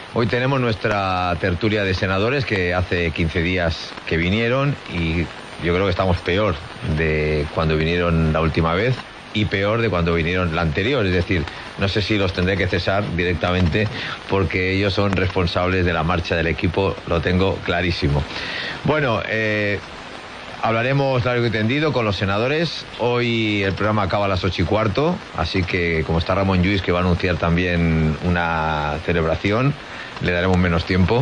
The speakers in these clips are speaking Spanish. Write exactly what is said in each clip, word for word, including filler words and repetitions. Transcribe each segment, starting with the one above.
Hoy tenemos nuestra tertulia de senadores que hace quince días que vinieron y yo creo que estamos peor de cuando vinieron la última vez y peor de cuando vinieron la anterior. Es decir, no sé si los tendré que cesar directamente porque ellos son responsables de la marcha del equipo, lo tengo clarísimo. Bueno, eh, hablaremos largo y tendido con los senadores. Hoy el programa acaba a las ocho y cuarto, así que como está Ramón Lluís, que va a anunciar también una celebración, le daremos menos tiempo.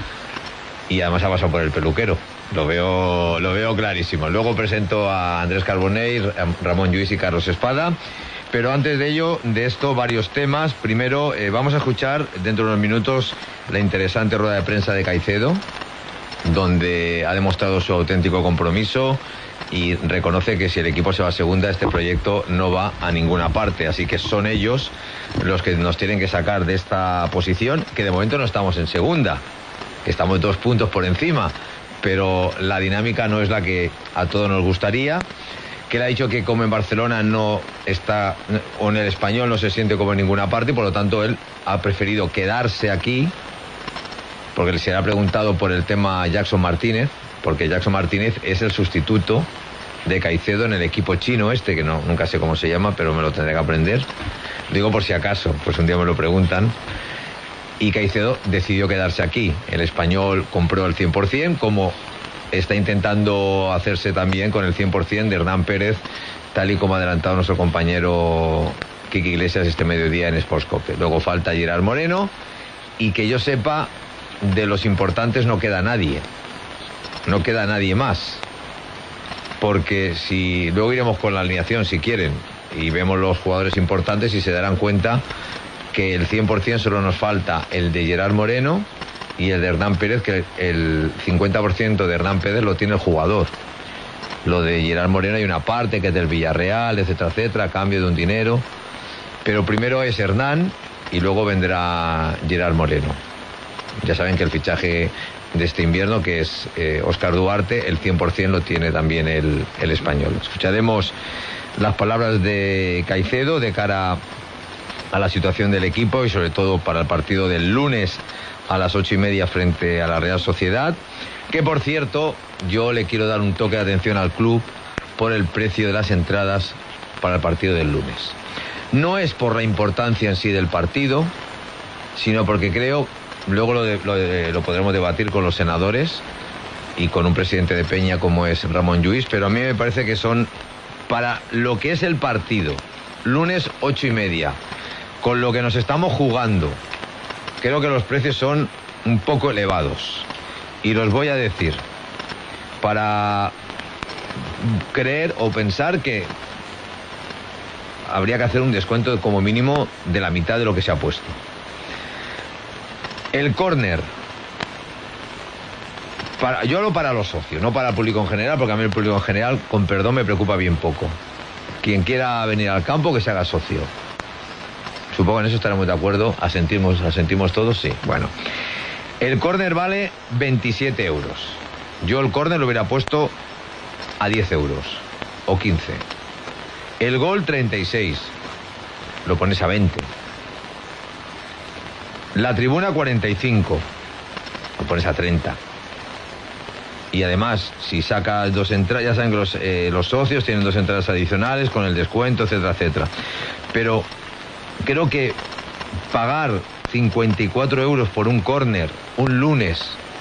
Y además ha pasado por el peluquero. Lo veo, lo veo clarísimo. Luego presento a Andrés Carbonell, Ramón Lluís y Carlos Espada. Pero antes de ello, de esto, varios temas. Primero, eh, vamos a escuchar dentro de unos minutos la interesante rueda de prensa de Caicedo, donde ha demostrado su auténtico compromiso y reconoce que si el equipo se va a segunda, este proyecto no va a ninguna parte. Así que son ellos los que nos tienen que sacar de esta posición, que de momento no estamos en segunda, estamos dos puntos por encima, pero la dinámica no es la que a todos nos gustaría. Que él ha dicho que como en Barcelona no está, o en el Español no se siente como en ninguna parte, y por lo tanto él ha preferido quedarse aquí, porque se le ha preguntado por el tema Jackson Martínez, porque Jackson Martínez es el sustituto de Caicedo en el equipo chino este, que no, nunca sé cómo se llama, pero me lo tendré que aprender. Digo por si acaso, pues un día me lo preguntan. Y Caicedo decidió quedarse aquí. El Español compró el cien por ciento, como está intentando hacerse también con el cien por ciento de Hernán Pérez, tal y como ha adelantado nuestro compañero Quique Iglesias este mediodía en Sportscope. Luego falta Gerard Moreno, y que yo sepa, de los importantes no queda nadie. No queda nadie más. Porque si luego iremos con la alineación, si quieren, y vemos los jugadores importantes y se darán cuenta que el cien por ciento solo nos falta el de Gerard Moreno y el de Hernán Pérez, que el cincuenta por ciento de Hernán Pérez lo tiene el jugador. Lo de Gerard Moreno hay una parte que es del Villarreal, etcétera, etcétera, a cambio de un dinero. Pero primero es Hernán y luego vendrá Gerard Moreno. Ya saben que el fichaje de este invierno, que es eh, Óscar Duarte, el cien por ciento lo tiene también el, el Español. Escucharemos las palabras de Caicedo de cara a la situación del equipo y sobre todo para el partido del lunes a las ocho y media frente a la Real Sociedad, que por cierto yo le quiero dar un toque de atención al club por el precio de las entradas para el partido del lunes. No es por la importancia en sí del partido, sino porque creo, luego lo, de, lo, de, lo podremos debatir con los senadores y con un presidente de Peña como es Ramón Lluís, pero a mí me parece que son, para lo que es el partido, lunes ocho y media, con lo que nos estamos jugando, creo que los precios son un poco elevados. Y los voy a decir, para creer o pensar que habría que hacer un descuento como mínimo de la mitad de lo que se ha puesto. El córner, para, yo hablo para los socios, no para el público en general, porque a mí el público en general, con perdón, me preocupa bien poco. Quien quiera venir al campo, que se haga socio. Supongo que en eso estaremos de acuerdo. Asentimos, asentimos todos, sí. Bueno, el córner vale veintisiete euros. Yo el córner lo hubiera puesto a diez euros o quince. El gol treinta y seis. Lo pones a veinte. La tribuna cuarenta y cinco. Lo pones a treinta. Y además, si sacas dos entradas, ya saben que los, eh, los socios tienen dos entradas adicionales con el descuento, etcétera, etcétera. Pero creo que pagar cincuenta y cuatro euros por un córner un lunes,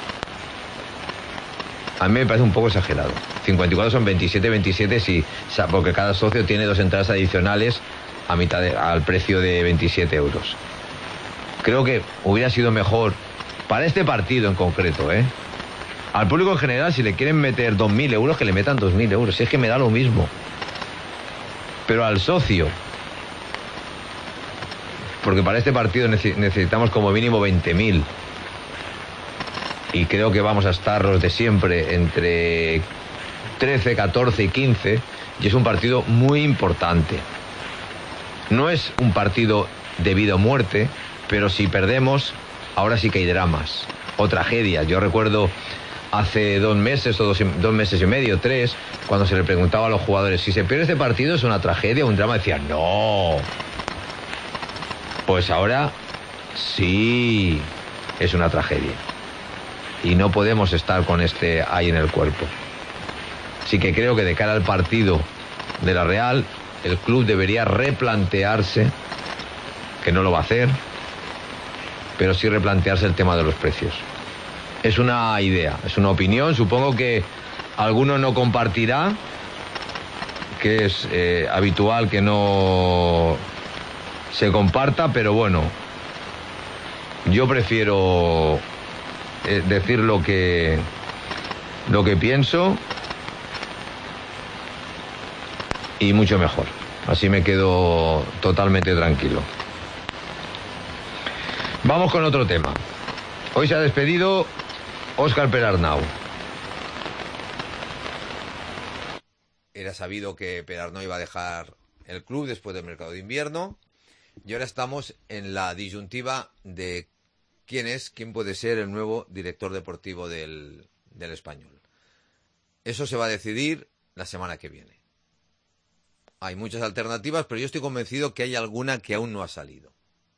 a mí me parece un poco exagerado. cincuenta y cuatro son veintisiete, veintisiete, sí, porque cada socio tiene dos entradas adicionales a mitad de, al precio de veintisiete euros. Creo que hubiera sido mejor, para este partido en concreto, ¿eh? Al público en general, si le quieren meter dos mil euros, que le metan dos mil euros, si es que me da lo mismo. Pero al socio, porque para este partido necesitamos como mínimo veinte mil. Y creo que vamos a estar los de siempre entre trece, catorce y quince. Y es un partido muy importante. No es un partido de vida o muerte, pero si perdemos, ahora sí que hay dramas o tragedias. Yo recuerdo hace dos meses o dos, dos meses y medio, tres, cuando se le preguntaba a los jugadores, si se pierde este partido es una tragedia o un drama, decían, no. Pues ahora sí, es una tragedia. Y no podemos estar con este ahí en el cuerpo. Así que creo que de cara al partido de la Real, el club debería replantearse, que no lo va a hacer, pero sí replantearse el tema de los precios. Es una idea, es una opinión, supongo que alguno no compartirá, que es eh, habitual que no se comparta, pero bueno, yo prefiero eh, decir lo que, lo que pienso y mucho mejor. Así me quedo totalmente tranquilo. Vamos con otro tema. Hoy se ha despedido Óscar Perarnau. Era sabido que Perarnau iba a dejar el club después del mercado de invierno y ahora estamos en la disyuntiva de quién es, quién puede ser el nuevo director deportivo del, del Español. Eso se va a decidir la semana que viene. Hay muchas alternativas, pero yo estoy convencido que hay alguna que aún no ha salido.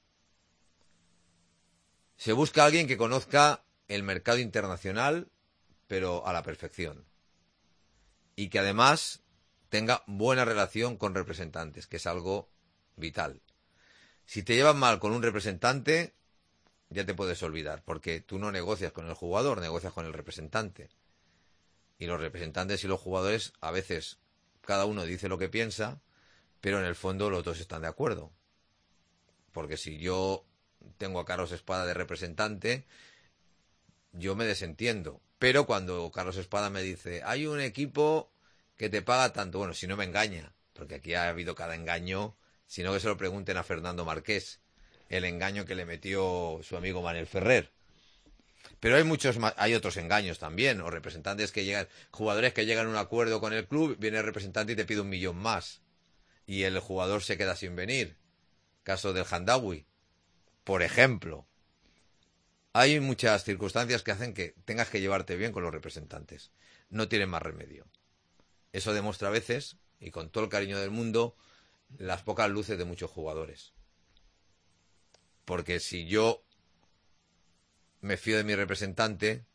Se busca a alguien que conozca el mercado internacional, pero a la perfección. Y que además tenga buena relación con representantes, que es algo vital. Si te llevas mal con un representante, ya te puedes olvidar, porque tú no negocias con el jugador, negocias con el representante. Y los representantes y los jugadores, a veces, cada uno dice lo que piensa, pero en el fondo los dos están de acuerdo. Porque si yo tengo a Carlos Espada de representante, yo me desentiendo. Pero cuando Carlos Espada me dice, hay un equipo que te paga tanto, bueno, si no me engaña, porque aquí ha habido cada engaño, sino que se lo pregunten a Fernando Marqués, el engaño que le metió su amigo Manel Ferrer. Pero hay muchos más, hay otros engaños también, o representantes que llegan, jugadores que llegan a un acuerdo con el club, viene el representante y te pide un millón más, y el jugador se queda sin venir. Caso del Handawi, por ejemplo. Hay muchas circunstancias que hacen que tengas que llevarte bien con los representantes. No tienen más remedio. Eso demuestra a veces, y con todo el cariño del mundo, las pocas luces de muchos jugadores. Porque si yo me fío de mi representante,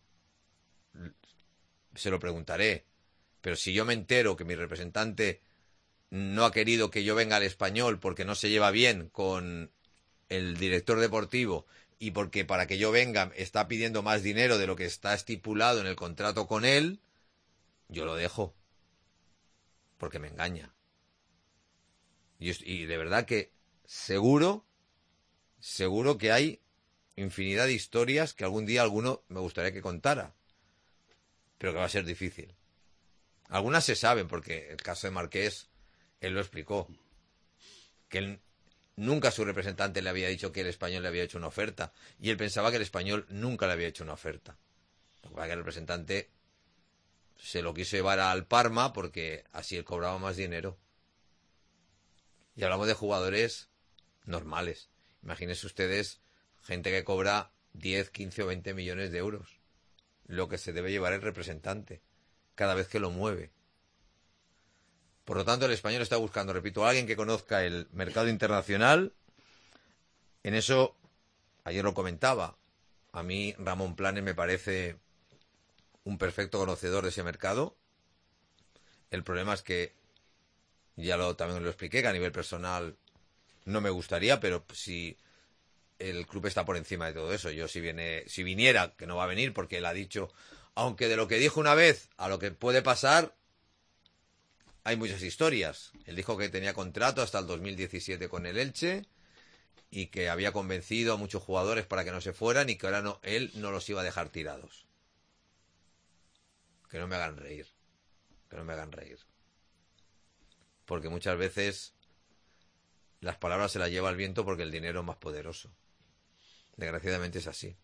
se lo preguntaré. Pero si yo me entero que mi representante no ha querido que yo venga al Español porque no se lleva bien con el director deportivo y porque para que yo venga está pidiendo más dinero de lo que está estipulado en el contrato con él, yo lo dejo. Porque me engaña. Y, y de verdad que seguro, seguro que hay infinidad de historias que algún día alguno me gustaría que contara. Pero que va a ser difícil. Algunas se saben, porque el caso de Marqués, él lo explicó. Que él, nunca su representante le había dicho que el Español le había hecho una oferta. Y él pensaba que el Español nunca le había hecho una oferta. Lo que pasa es que el representante se lo quiso llevar al Parma porque así él cobraba más dinero. Y hablamos de jugadores normales. Imagínense ustedes gente que cobra diez, quince o veinte millones de euros. Lo que se debe llevar el representante cada vez que lo mueve. Por lo tanto, el Español está buscando, repito, a alguien que conozca el mercado internacional. En eso, ayer lo comentaba, a mí Ramón Planes me parece un perfecto conocedor de ese mercado. El problema es que, ya lo también lo expliqué, que a nivel personal no me gustaría, pero si el club está por encima de todo eso. Yo si viene, si viniera, que no va a venir porque él ha dicho, aunque de lo que dijo una vez a lo que puede pasar, hay muchas historias. Él dijo que tenía contrato hasta el dos mil diecisiete con el Elche y que había convencido a muchos jugadores para que no se fueran y que ahora no, él no los iba a dejar tirados. Que no me hagan reír. Que no me hagan reír. Porque muchas veces las palabras se las lleva el viento porque el dinero es más poderoso. Desgraciadamente es así.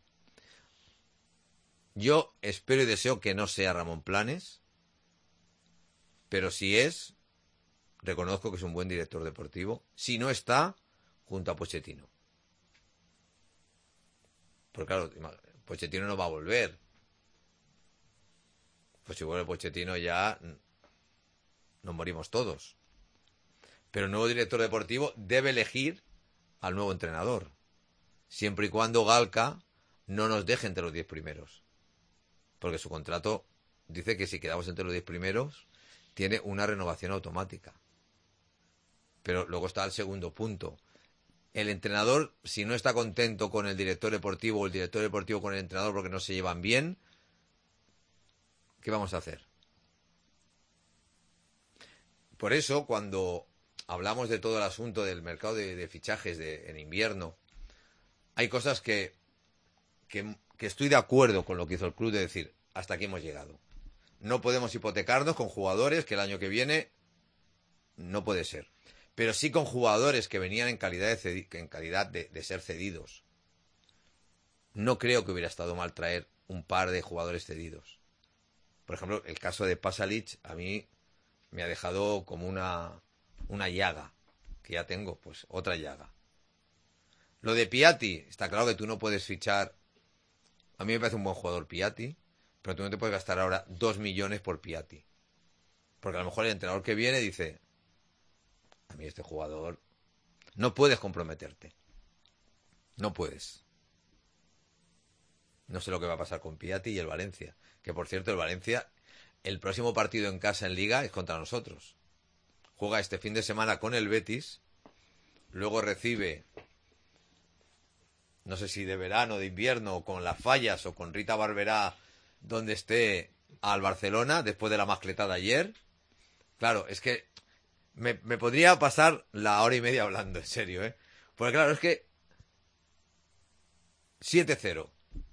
Yo espero y deseo que no sea Ramón Planes, pero si es, reconozco que es un buen director deportivo. Si no está, junto a Pochettino. Porque claro, Pochettino no va a volver. Pues si vuelve Pochettino ya nos morimos todos. Pero el nuevo director deportivo debe elegir al nuevo entrenador. Siempre y cuando Galca no nos deje entre los diez primeros. Porque su contrato dice que si quedamos entre los diez primeros, tiene una renovación automática. Pero luego está el segundo punto. El entrenador, si no está contento con el director deportivo o el director deportivo con el entrenador porque no se llevan bien, ¿qué vamos a hacer? Por eso, cuando hablamos de todo el asunto del mercado de, de fichajes de, en invierno, hay cosas que, que, que estoy de acuerdo con lo que hizo el club, de decir, hasta aquí hemos llegado. No podemos hipotecarnos con jugadores que el año que viene no puede ser. Pero sí con jugadores que venían en calidad de, cedi- en calidad de, de ser cedidos. No creo que hubiera estado mal traer un par de jugadores cedidos. Por ejemplo, el caso de Pasalic a mí me ha dejado como una, una llaga, que ya tengo, pues otra llaga. Lo de Piatti, está claro que tú no puedes fichar. A mí me parece un buen jugador Piatti, pero tú no te puedes gastar ahora dos millones por Piatti. Porque a lo mejor el entrenador que viene dice, a mí este jugador, no puedes comprometerte. No puedes. No sé lo que va a pasar con Piatti y el Valencia. Que por cierto, el Valencia, el próximo partido en casa en Liga es contra nosotros. Juega este fin de semana con el Betis, luego recibe, no sé si de verano, de invierno, o con las Fallas o con Rita Barberá, donde esté, al Barcelona, después de la mascletada ayer. Claro, es que me, me podría pasar la hora y media hablando, en serio, ¿eh? Porque claro, es que siete cero.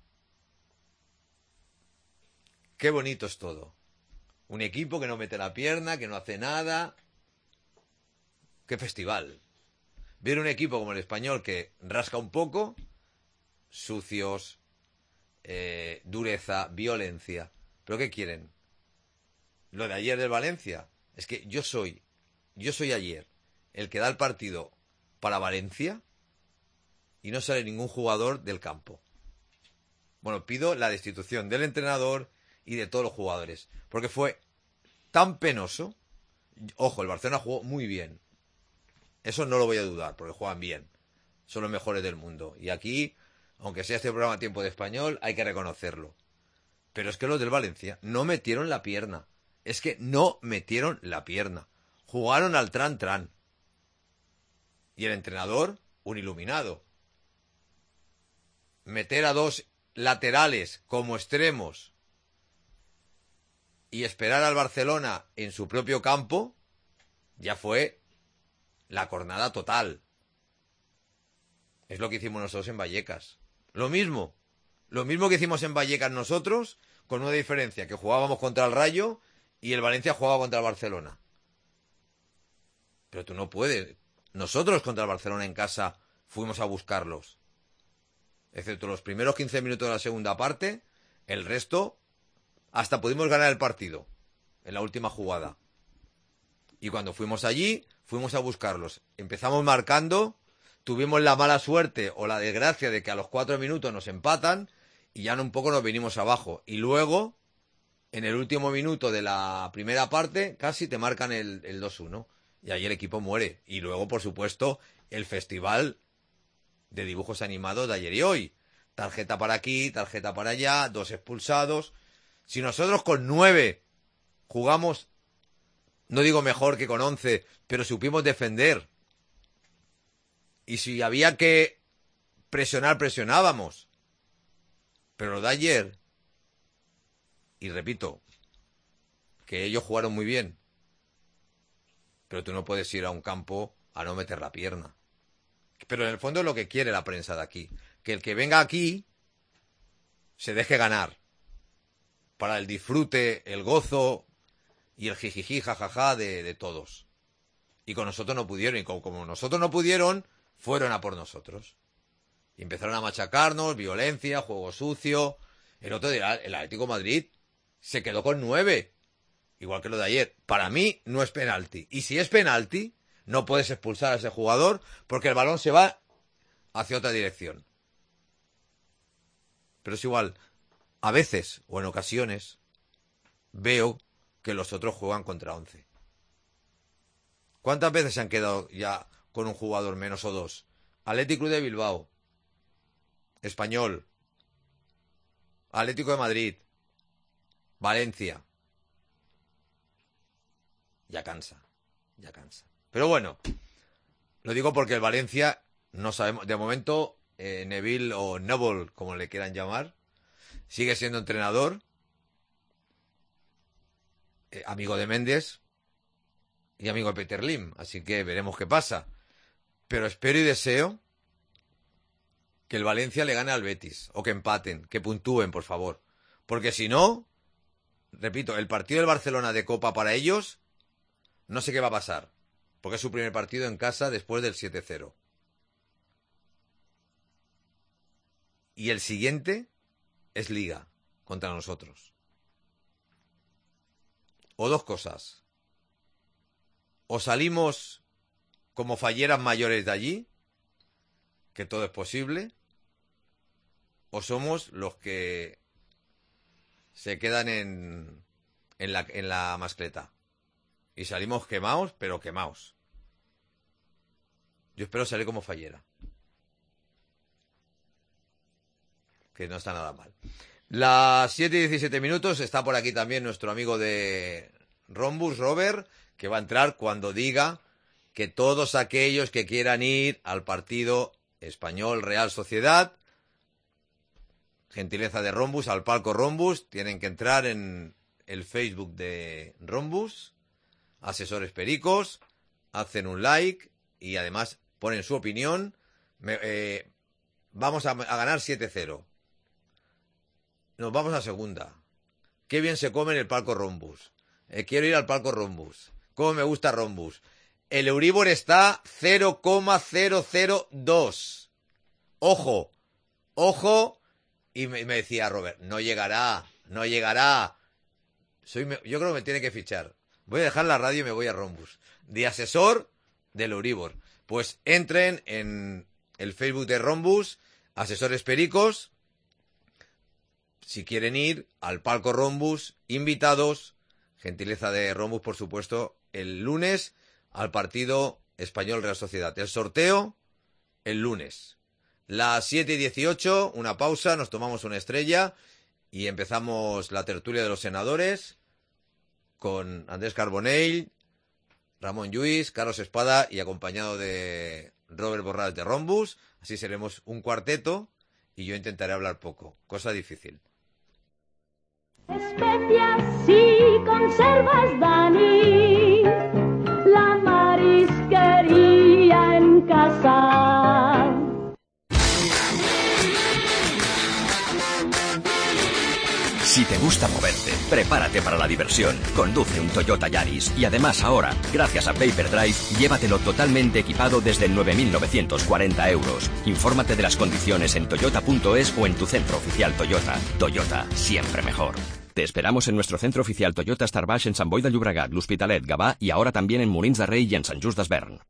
Qué bonito es todo. Un equipo que no mete la pierna, que no hace nada. Qué festival. Ver un equipo como el Español que rasca un poco, sucios, eh, dureza, violencia. ¿Pero qué quieren? Lo de ayer del Valencia. Es que yo soy, yo soy ayer el que da el partido para Valencia y no sale ningún jugador del campo. Bueno, pido la destitución del entrenador y de todos los jugadores. Porque fue tan penoso. Ojo, el Barcelona jugó muy bien. Eso no lo voy a dudar, porque juegan bien. Son los mejores del mundo. Y aquí, aunque sea este programa Tiempo de Español, hay que reconocerlo. Pero es que los del Valencia no metieron la pierna. Es que no metieron la pierna. Jugaron al tran-tran. Y el entrenador, un iluminado. Meter a dos laterales como extremos y esperar al Barcelona en su propio campo, ya fue la cornada total. Es lo que hicimos nosotros en Vallecas. Lo mismo. Lo mismo que hicimos en Vallecas nosotros, con una diferencia, que jugábamos contra el Rayo y el Valencia jugaba contra el Barcelona. Pero tú no puedes. Nosotros contra el Barcelona en casa fuimos a buscarlos. Excepto los primeros quince minutos de la segunda parte, el resto, hasta pudimos ganar el partido en la última jugada. Y cuando fuimos allí, fuimos a buscarlos. Empezamos marcando, tuvimos la mala suerte o la desgracia de que a los cuatro minutos nos empatan y ya un poco nos vinimos abajo. Y luego, en el último minuto de la primera parte, casi te marcan el, el dos uno. Y ahí el equipo muere. Y luego, por supuesto, el festival de dibujos animados de ayer y hoy. Tarjeta para aquí, tarjeta para allá, dos expulsados. Si nosotros con nueve jugamos, no digo mejor que con once, pero supimos defender. Y si había que presionar, presionábamos. Pero lo de ayer, y repito, que ellos jugaron muy bien. Pero tú no puedes ir a un campo a no meter la pierna. Pero en el fondo es lo que quiere la prensa de aquí. Que el que venga aquí se deje ganar. Para el disfrute, el gozo y el jijiji, jajaja de, de todos. Y con nosotros no pudieron. Y como, como nosotros no pudieron, fueron a por nosotros. Y empezaron a machacarnos, violencia, juego sucio. El otro día, el Atlético de Madrid se quedó con nueve. Igual que lo de ayer. Para mí no es penalti. Y si es penalti, no puedes expulsar a ese jugador porque el balón se va hacia otra dirección. Pero es igual. A veces, o en ocasiones, veo que los otros juegan contra once. ¿Cuántas veces se han quedado ya con un jugador menos o dos? Athletic Club de Bilbao, Español, Atlético de Madrid, Valencia. Ya cansa, ya cansa. Pero bueno, lo digo porque el Valencia, no sabemos, de momento, eh, Neville o Neville, como le quieran llamar, sigue siendo entrenador, eh, amigo de Méndez y amigo de Peter Lim, así que veremos qué pasa. Pero espero y deseo que el Valencia le gane al Betis, o que empaten, que puntúen, por favor. Porque si no, repito, el partido del Barcelona de Copa para ellos, no sé qué va a pasar, porque es su primer partido en casa después del siete cero. Y el siguiente es Liga, contra nosotros. O dos cosas. O salimos como falleras mayores de allí, que todo es posible, o somos los que se quedan en, en, la, en la mascleta. Y salimos quemados, pero quemados. Yo espero salir como fallera. Que no está nada mal. Las siete y diecisiete minutos, está por aquí también nuestro amigo de Rombus, Robert, que va a entrar cuando diga que todos aquellos que quieran ir al partido español Real Sociedad, gentileza de Rombus, al palco Rombus, tienen que entrar en el Facebook de Rombus, Asesores Pericos, hacen un like y además ponen su opinión. Me, eh, vamos a, a ganar siete cero. Nos vamos a segunda. Qué bien se come en el palco Rombus. Eh, quiero ir al palco Rombus. Cómo me gusta Rombus. El Euribor está cero coma cero cero dos. Ojo, ojo. Y me, me decía Robert, no llegará, no llegará. Soy, yo creo que me tiene que fichar. Voy a dejar la radio y me voy a Rombus. De asesor del Euribor. Pues entren en el Facebook de Rombus, Asesores Pericos. Si quieren ir al palco Rombus, invitados, gentileza de Rombus, por supuesto, el lunes al partido Español Real Sociedad. El sorteo, el lunes. Las siete y dieciocho, una pausa, nos tomamos una estrella y empezamos la tertulia de los senadores con Andrés Carbonell, Ramón Lluís, Carlos Espada y acompañado de Robert Borràs de Rombus. Así seremos un cuarteto y yo intentaré hablar poco, cosa difícil. Especias y conservas, Dani, la marisquería en casa. Si te gusta moverte, prepárate para la diversión. Conduce un Toyota Yaris y además ahora, gracias a Payperdrive, llévatelo totalmente equipado desde nueve mil novecientos cuarenta euros. Infórmate de las condiciones en toyota punto es o en tu centro oficial Toyota. Toyota, siempre mejor. Te esperamos en nuestro centro oficial Toyota Star Baix en Sant Boi de Llobregat, l'Hospitalet, Gavà y ahora también en Molins de Rei y en Sant Just Desvern.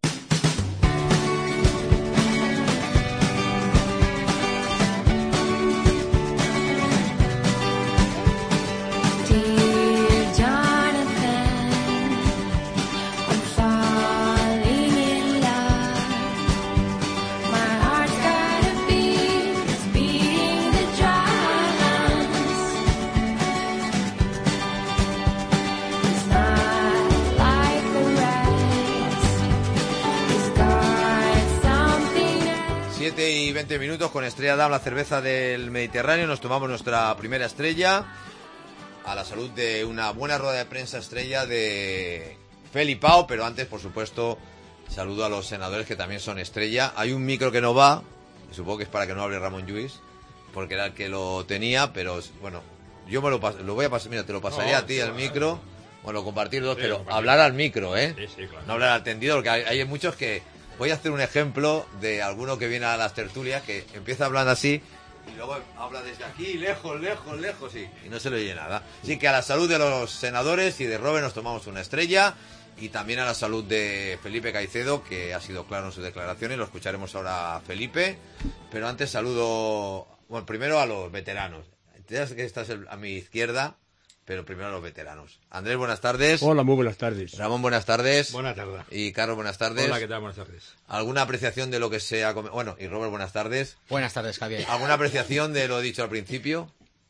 siete y veinte minutos con Estrella Damm, la cerveza del Mediterráneo. Nos tomamos nuestra primera estrella a la salud de una buena rueda de prensa estrella de Felipao, pero antes, por supuesto, saludo a los senadores que también son estrella. Hay un micro que no va, supongo que es para que no hable Ramón Lluís, porque era el que lo tenía, pero bueno, yo me lo, pas- lo voy a pasar, mira, te lo pasaré No, a ti sí, al vale. micro, bueno, compartir dos, Sí, pero compartir. hablar al micro, ¿eh? Sí, sí, claro. No hablar al tendido, porque hay, hay muchos que... Voy a hacer un ejemplo de alguno que viene a las tertulias que empieza hablando así y luego habla desde aquí, lejos, lejos, lejos, sí, y no se le oye nada. Así que a la salud de los senadores y de Robert nos tomamos una estrella, y también a la salud de Felipe Caicedo, que ha sido claro en sus declaraciones. Lo escucharemos ahora a Felipe, pero antes saludo, bueno, primero a los veteranos. Ya sé que estás a mi izquierda, pero primero a los veteranos. Andrés, buenas tardes. Hola, muy buenas tardes. Ramón, buenas tardes. Buenas tardes. Y Carlos, buenas tardes. Hola, ¿qué tal? Buenas tardes. ¿Alguna apreciación de lo que se ha comentado? Bueno, y Robert, buenas tardes. Buenas tardes, Javier. ¿Alguna apreciación de lo dicho al principio?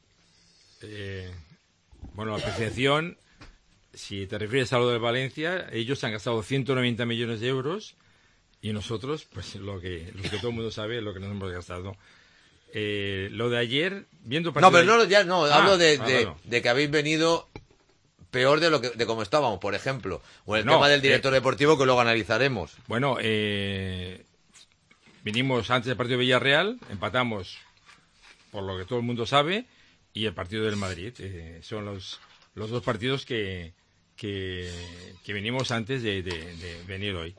Eh, bueno, la apreciación, si te refieres a lo de Valencia, ellos han gastado ciento noventa millones de euros y nosotros, pues lo que, lo que todo el mundo sabe es lo que nos hemos gastado. Eh, lo de ayer, viendo... No, pero no, ya no, ah, hablo de, ah, de, bueno. de que habéis venido peor de lo que de cómo estábamos, por ejemplo. O el No, tema del director eh, deportivo, que luego analizaremos. Bueno, eh, vinimos antes del partido de Villarreal, empatamos por lo que todo el mundo sabe, y el partido del Madrid. Eh, son los, los dos partidos que, que, que vinimos antes de, de, de venir hoy.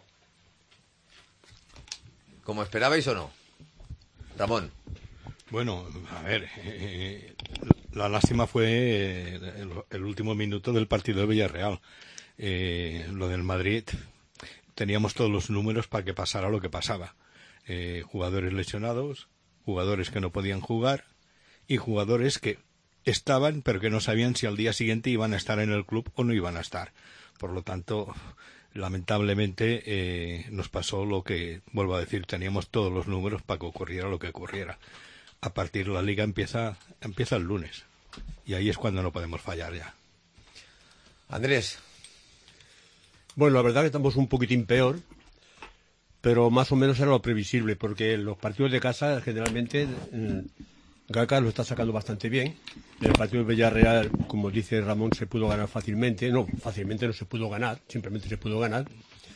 ¿Como esperabais o no? Ramón. Bueno, a ver, eh, la lástima fue eh, el, el último minuto del partido de Villarreal. Eh, lo del Madrid, teníamos todos los números para que pasara lo que pasaba. Eh, jugadores lesionados, jugadores que no podían jugar y jugadores que estaban pero que no sabían si al día siguiente iban a estar en el club o no iban a estar. Por lo tanto, lamentablemente eh, nos pasó lo que, vuelvo a decir, teníamos todos los números para que ocurriera lo que ocurriera. A partir de la liga empieza empieza el lunes y ahí es cuando no podemos fallar ya. Andrés. Bueno, la verdad que estamos un poquitín peor, pero más o menos era lo previsible, porque los partidos de casa generalmente mmm, Gaca lo está sacando bastante bien. En el partido de Villarreal, como dice Ramón, se pudo ganar fácilmente. No, fácilmente no se pudo ganar, simplemente se pudo ganar.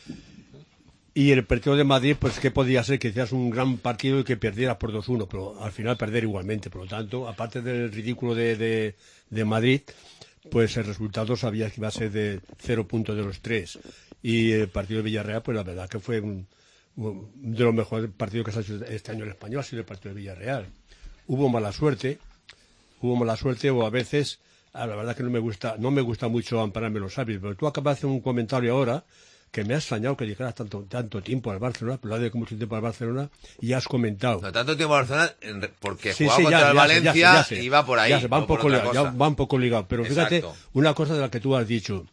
Y el partido de Madrid, pues qué podía ser, que hicieras un gran partido y que perdieras por dos uno, pero al final perder igualmente. Por lo tanto, aparte del ridículo de, de, de Madrid, pues el resultado sabía que iba a ser de cero puntos de los tres. Y el partido de Villarreal, pues la verdad que fue un, un, de los mejores partidos que se ha hecho este año en el Español, ha sido el partido de Villarreal. Hubo mala suerte, hubo mala suerte, o a veces, a la verdad que no me gusta, no me gusta mucho ampararme los árbitros, pero tú acabas de hacer un comentario ahora que me ha extrañado que dijeras tanto tanto tiempo al Barcelona, pero la de mucho tiempo al Barcelona, y has comentado. No, tanto tiempo al Barcelona, porque sí, jugaba sí, contra ya, el ya Valencia sé, ya sé, ya sé, y va por ahí. Ya se va, no un poco por otra ligado, ya cosa. va un poco ligado, pero fíjate, Exacto. una cosa de la que tú has dicho,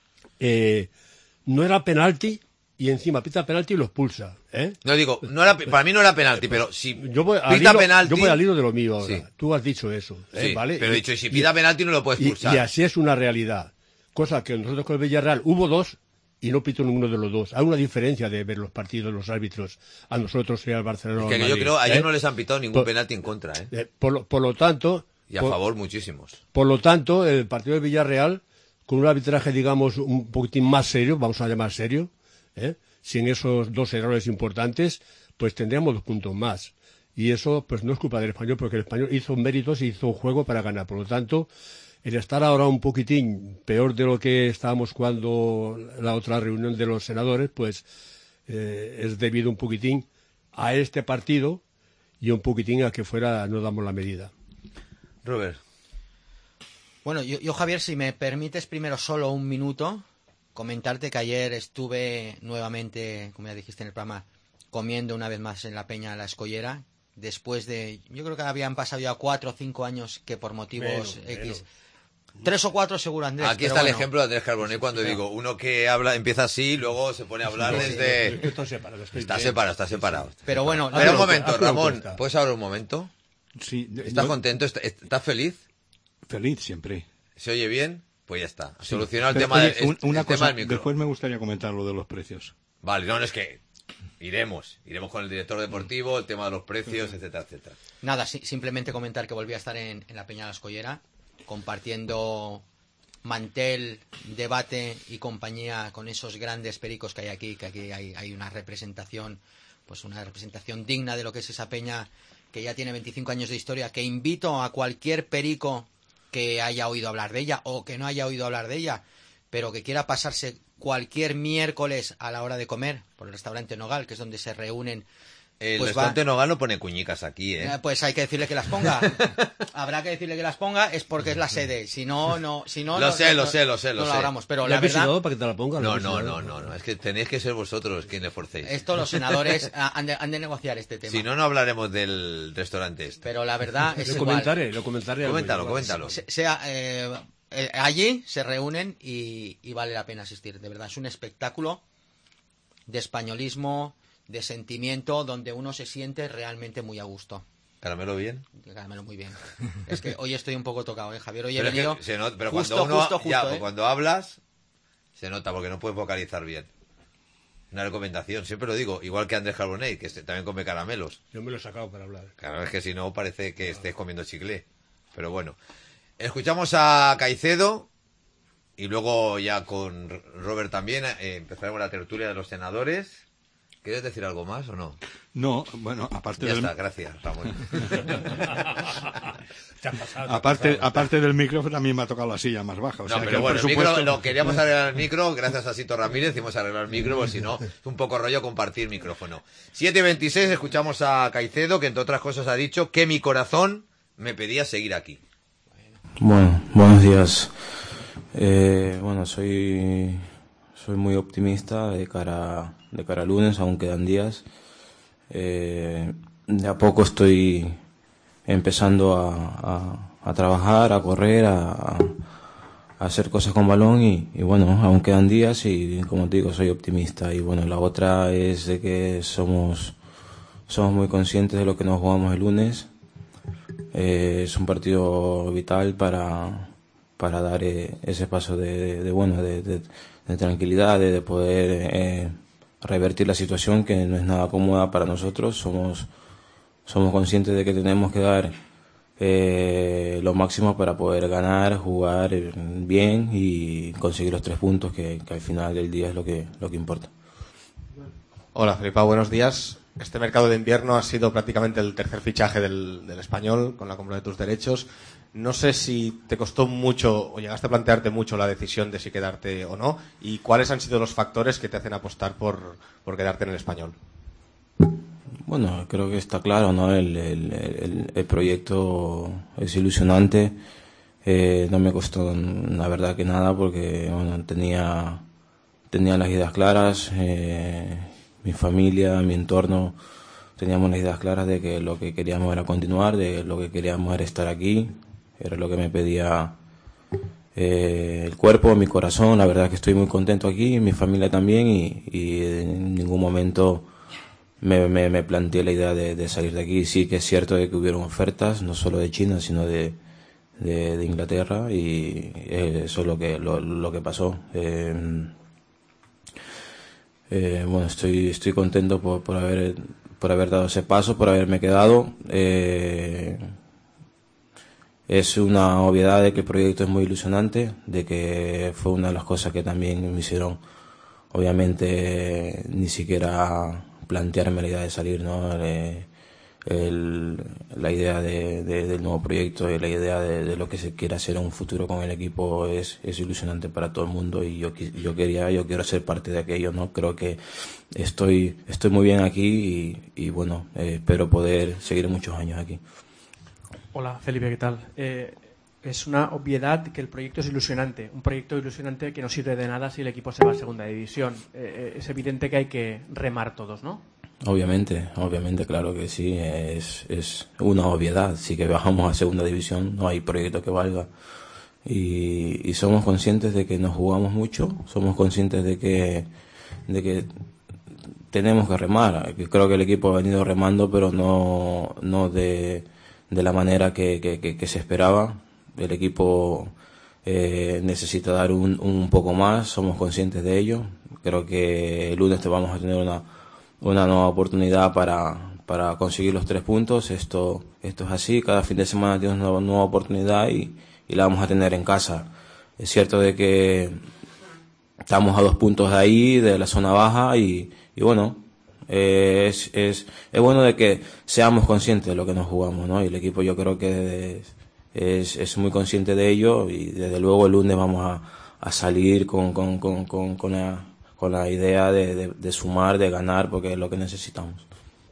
eh, no era penalti y encima pita penalti y lo expulsa, ¿eh? No digo, no era, para mí no era penalti, pero si yo voy al pita hilo, penalti... yo voy al hilo de lo mío ahora. Sí. Tú has dicho eso, ¿eh? Sí, ¿Vale? pero he dicho, y si pita penalti no lo puedes y, expulsar. y así es una realidad. Cosa que nosotros con el Villarreal hubo dos y no pitó ninguno de los dos. Hay una diferencia de ver los partidos, los árbitros, a nosotros y al Barcelona. Es que al yo Madrid, creo, ayer ¿eh? no les han pitado ningún Por- penalti en contra, ¿eh? Eh, por, lo, por lo tanto... Y a por, favor muchísimos. por lo tanto, el partido de Villarreal, con un arbitraje, digamos, un poquitín más serio, vamos a llamar serio, ¿eh? sin esos dos errores importantes, pues tendríamos dos puntos más. Y eso, pues no es culpa del Español, porque el Español hizo méritos y hizo juego para ganar. Por lo tanto, el estar ahora un poquitín peor de lo que estábamos cuando la otra reunión de los senadores, pues eh, es debido un poquitín a este partido y un poquitín a que fuera no damos la medida. Robert. Bueno, yo, yo, Javier, si me permites primero solo un minuto, comentarte que ayer estuve nuevamente, como ya dijiste en el programa, comiendo una vez más en la Peña La Escollera, después de, yo creo que habían pasado ya cuatro o cinco años que por motivos Menos, X... menos. Tres o cuatro seguro, Andrés. Aquí pero está bueno. el ejemplo de Andrés Carbonell cuando Sí. digo, uno que habla empieza así y luego se pone a hablar No, desde... no, no, está separado, estoy Está bien. separado, está separado. Pero bueno, Espera un Hazlo, momento, hazlo Ramón, cuenta. ¿puedes hablar un momento? Sí, ¿Estás yo- contento? ¿Est- ¿Estás feliz? Feliz siempre. ¿Se oye bien? Pues ya está. Sí. Solucionado el Pero, tema, oye, del, un- una el tema cosa, del micro. después me gustaría comentar lo de los precios. Vale, no, no, es que iremos. Iremos con el director deportivo, el tema de los precios, etcétera, etcétera. Nada, sí, simplemente comentar que volví a estar en, en la Peña La Escollera, compartiendo mantel, debate y compañía con esos grandes pericos que hay aquí, que aquí hay, hay una representación, pues una representación digna de lo que es esa peña que ya tiene veinticinco años de historia, que invito a cualquier perico que haya oído hablar de ella o que no haya oído hablar de ella, pero que quiera pasarse cualquier miércoles a la hora de comer por el restaurante Nogal, que es donde se reúnen. El Pues restaurante va- Nogal no pone cuñicas aquí, ¿eh? Eh, Pues hay que decirle que las ponga. Habrá que decirle que las ponga, es porque es la sede. Si no, no, si no, Lo no- sé, no- lo sé, lo sé, lo no sé. logramos. Pero ¿Le la has verdad, visitado para que te la ponga? ¿Le No, has no, visitado? no, no, no. Es que tenéis que ser vosotros quien le forcéis. esto los senadores ah, han de, han de negociar este tema. Si no, no hablaremos del restaurante este. Pero la verdad es Lo igual. comentaré, lo comentaré. algo Coméntalo, igual. coméntalo. Se- sea, eh, eh, allí se reúnen y, y vale la pena asistir. De verdad, es un espectáculo de españolismo, de sentimiento, donde uno se siente realmente muy a gusto. Caramelo bien. Caramelo muy bien. Es que hoy estoy un poco tocado, ¿eh, Javier? Hoy he Pero, es que venido se nota- pero justo, cuando uno, justo, justo, ya, ¿eh? cuando hablas, se nota porque no puedes vocalizar bien. Una recomendación, siempre lo digo, igual que Andrés Carbonell, que este- también come caramelos. Yo me lo he sacado para hablar. Claro, es que si no parece que estés comiendo chicle. Pero bueno, escuchamos a Caicedo y luego ya con Robert también eh, empezaremos la tertulia de los senadores. ¿Quieres decir algo más o no? No, bueno, aparte Ya del... está, gracias, Ramón. Te has pasado, te has Aparte, pasado. aparte del micrófono, a mí me ha tocado la silla más baja. O No, sea, que pero el bueno, el presupuesto- micro, lo queríamos arreglar el micro, gracias a Sito Ramírez hemos arreglado el micro, porque si no, es un poco rollo compartir micrófono. siete y veintiséis, escuchamos a Caicedo, que entre otras cosas ha dicho que mi corazón me pedía seguir aquí. Bueno, buenos días. Eh, bueno, soy soy muy optimista de cara de cara al lunes, aún quedan días. Eh, de a poco estoy empezando a, a, a trabajar, a correr, a, a hacer cosas con balón y, y bueno, aún quedan días y como te digo, soy optimista. Y bueno, la otra es de que somos somos muy conscientes de lo que nos jugamos el lunes. Eh, es un partido vital para, para dar eh, ese paso de, de, de bueno de, de, de tranquilidad, de, de poder eh, revertir la situación que no es nada cómoda para nosotros. Somos somos conscientes de que tenemos que dar eh, lo máximo para poder ganar, jugar bien y conseguir los tres puntos que, que al final del día es lo que lo que importa. Hola, Felipa, buenos días. Este mercado de invierno ha sido prácticamente el tercer fichaje del, del Español con la compra de tus derechos. No sé si te costó mucho o llegaste a plantearte mucho la decisión de si quedarte o no y cuáles han sido los factores que te hacen apostar por, por quedarte en el Español. Bueno, creo que está claro, ¿no? El, el, el, el proyecto es ilusionante. Eh, no me costó la verdad que nada porque bueno, tenía, tenía las ideas claras. Eh, mi familia, mi entorno, teníamos las ideas claras de que lo que queríamos era continuar, de lo que queríamos era estar aquí, era lo que me pedía eh, el cuerpo, mi corazón. La verdad que estoy muy contento aquí, mi familia también y, y en ningún momento me, me, me planteé la idea de, de salir de aquí. Sí que es cierto de que hubieron ofertas, no solo de China, sino de, de, de Inglaterra y eso es lo que, lo, lo que pasó. Eh, Eh, bueno, estoy estoy contento por, por haber por haber dado ese paso, por haberme quedado. Eh, es una obviedad de que el proyecto es muy ilusionante, de que fue una de las cosas que también me hicieron, obviamente, ni siquiera plantearme la idea de salir, ¿no? Eh, el, la idea de, de, del nuevo proyecto y la idea de, de lo que se quiere hacer en un futuro con el equipo es, es ilusionante para todo el mundo y yo yo quería yo quiero ser parte de aquello, ¿no? Creo que estoy estoy muy bien aquí y, y bueno, eh, espero poder seguir muchos años aquí. Hola Felipe, ¿qué tal? Eh, es una obviedad que el proyecto es ilusionante, un proyecto ilusionante que no sirve de nada si el equipo se va a segunda división. Eh, es evidente que hay que remar todos, ¿no? Obviamente, obviamente, claro que sí, es, es una obviedad. Si que bajamos a segunda división no hay proyecto que valga. Y, y somos conscientes de que nos jugamos mucho, somos conscientes de que, de que tenemos que remar. Creo que el equipo ha venido remando, pero no, no de, de la manera que, que, que, que se esperaba. El equipo eh, necesita dar un, un poco más, somos conscientes de ello. Creo que el lunes te vamos a tener una una nueva oportunidad para, para conseguir los tres puntos. Esto, esto es así, cada fin de semana tienes una nueva oportunidad y, y la vamos a tener en casa. Es cierto de que estamos a dos puntos de ahí, de la zona baja y, y bueno, eh, es, es, es bueno de que seamos conscientes de lo que nos jugamos, ¿no? Y el equipo yo creo que es, es, es muy consciente de ello y desde luego el lunes vamos a, a salir con, con, con, con, con la con la idea de, de, de sumar, de ganar, porque es lo que necesitamos.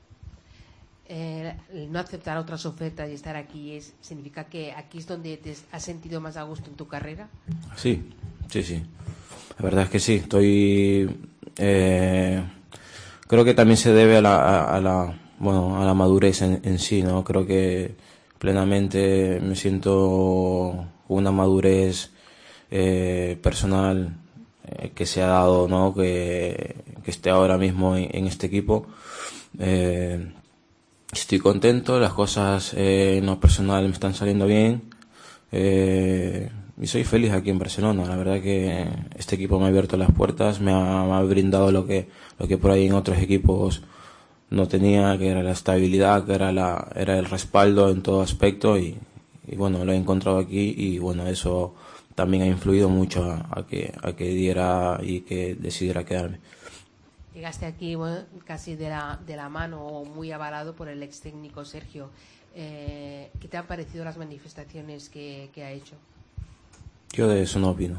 Eh, el no aceptar otras ofertas y estar aquí es, significa que aquí es donde te has sentido más a gusto en tu carrera. Sí, sí, sí. La verdad es que sí. Estoy, eh, creo que también se debe a la, a, a la, bueno, a la madurez en, en sí, ¿no? Creo que plenamente me siento con una madurez eh, personal que se ha dado, ¿no? que, que esté ahora mismo en, en este equipo. Eh, estoy contento, las cosas eh, en lo personal me están saliendo bien. Eh, y soy feliz aquí en Barcelona. La verdad que este equipo me ha abierto las puertas, me ha, me ha brindado lo que, lo que por ahí en otros equipos no tenía, que era la estabilidad, que era la, era el respaldo en todo aspecto, y, y bueno, lo he encontrado aquí, y bueno, eso también ha influido mucho a, a que, a que diera y que decidiera quedarme. Llegaste aquí, bueno, casi de la, de la mano o muy avalado por el ex técnico Sergio. Eh, ¿Qué te han parecido las manifestaciones que, que ha hecho? Yo de eso no opino.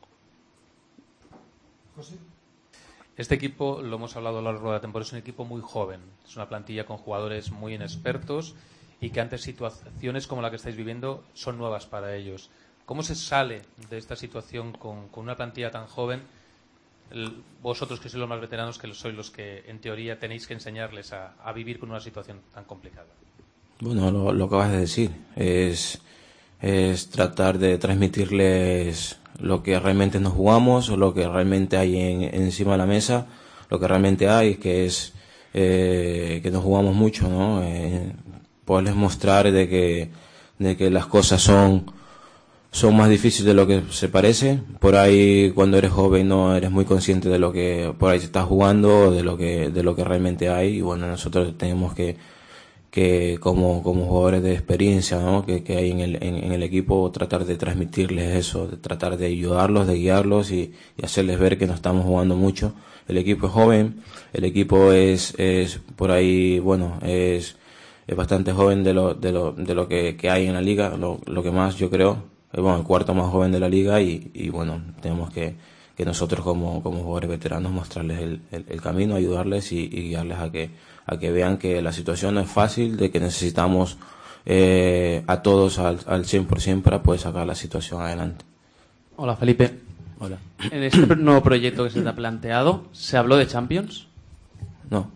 Este equipo, lo hemos hablado a lo largo de la temporada, es un equipo muy joven. Es una plantilla con jugadores muy inexpertos y que ante situaciones como la que estáis viviendo son nuevas para ellos. ¿Cómo se sale de esta situación con, con una plantilla tan joven? El, vosotros, que sois los más veteranos, que sois los que en teoría tenéis que enseñarles a, a vivir con una situación tan complicada. Bueno, lo, lo que acabas de decir es, es tratar de transmitirles lo que realmente nos jugamos, o lo que realmente hay en, encima de la mesa, lo que realmente hay, que es eh, que nos jugamos mucho, ¿no? Eh, poderles mostrar de que, de que las cosas son son más difíciles de lo que se parece. Por ahí, cuando eres joven, no eres muy consciente de lo que por ahí se está jugando, de lo que de lo que realmente hay. Y bueno, nosotros tenemos que que como como jugadores de experiencia, ¿no? que, que hay en el en, en el equipo, tratar de transmitirles eso, de tratar de ayudarlos, de guiarlos, y, y hacerles ver que no estamos jugando mucho. El equipo es joven, el equipo es es por ahí, bueno, es es bastante joven de lo de lo de lo que, que hay en la liga, lo, lo que más yo creo. Bueno, el cuarto más joven de la liga, y, y bueno, tenemos que, que nosotros como, como jugadores veteranos mostrarles el, el, el camino, ayudarles y, y guiarles a que, a que vean que la situación no es fácil, de que necesitamos eh, a todos al, al cien por ciento para poder sacar la situación adelante. Hola, Felipe. Hola. En este nuevo proyecto que se te ha planteado, ¿se habló de Champions? No.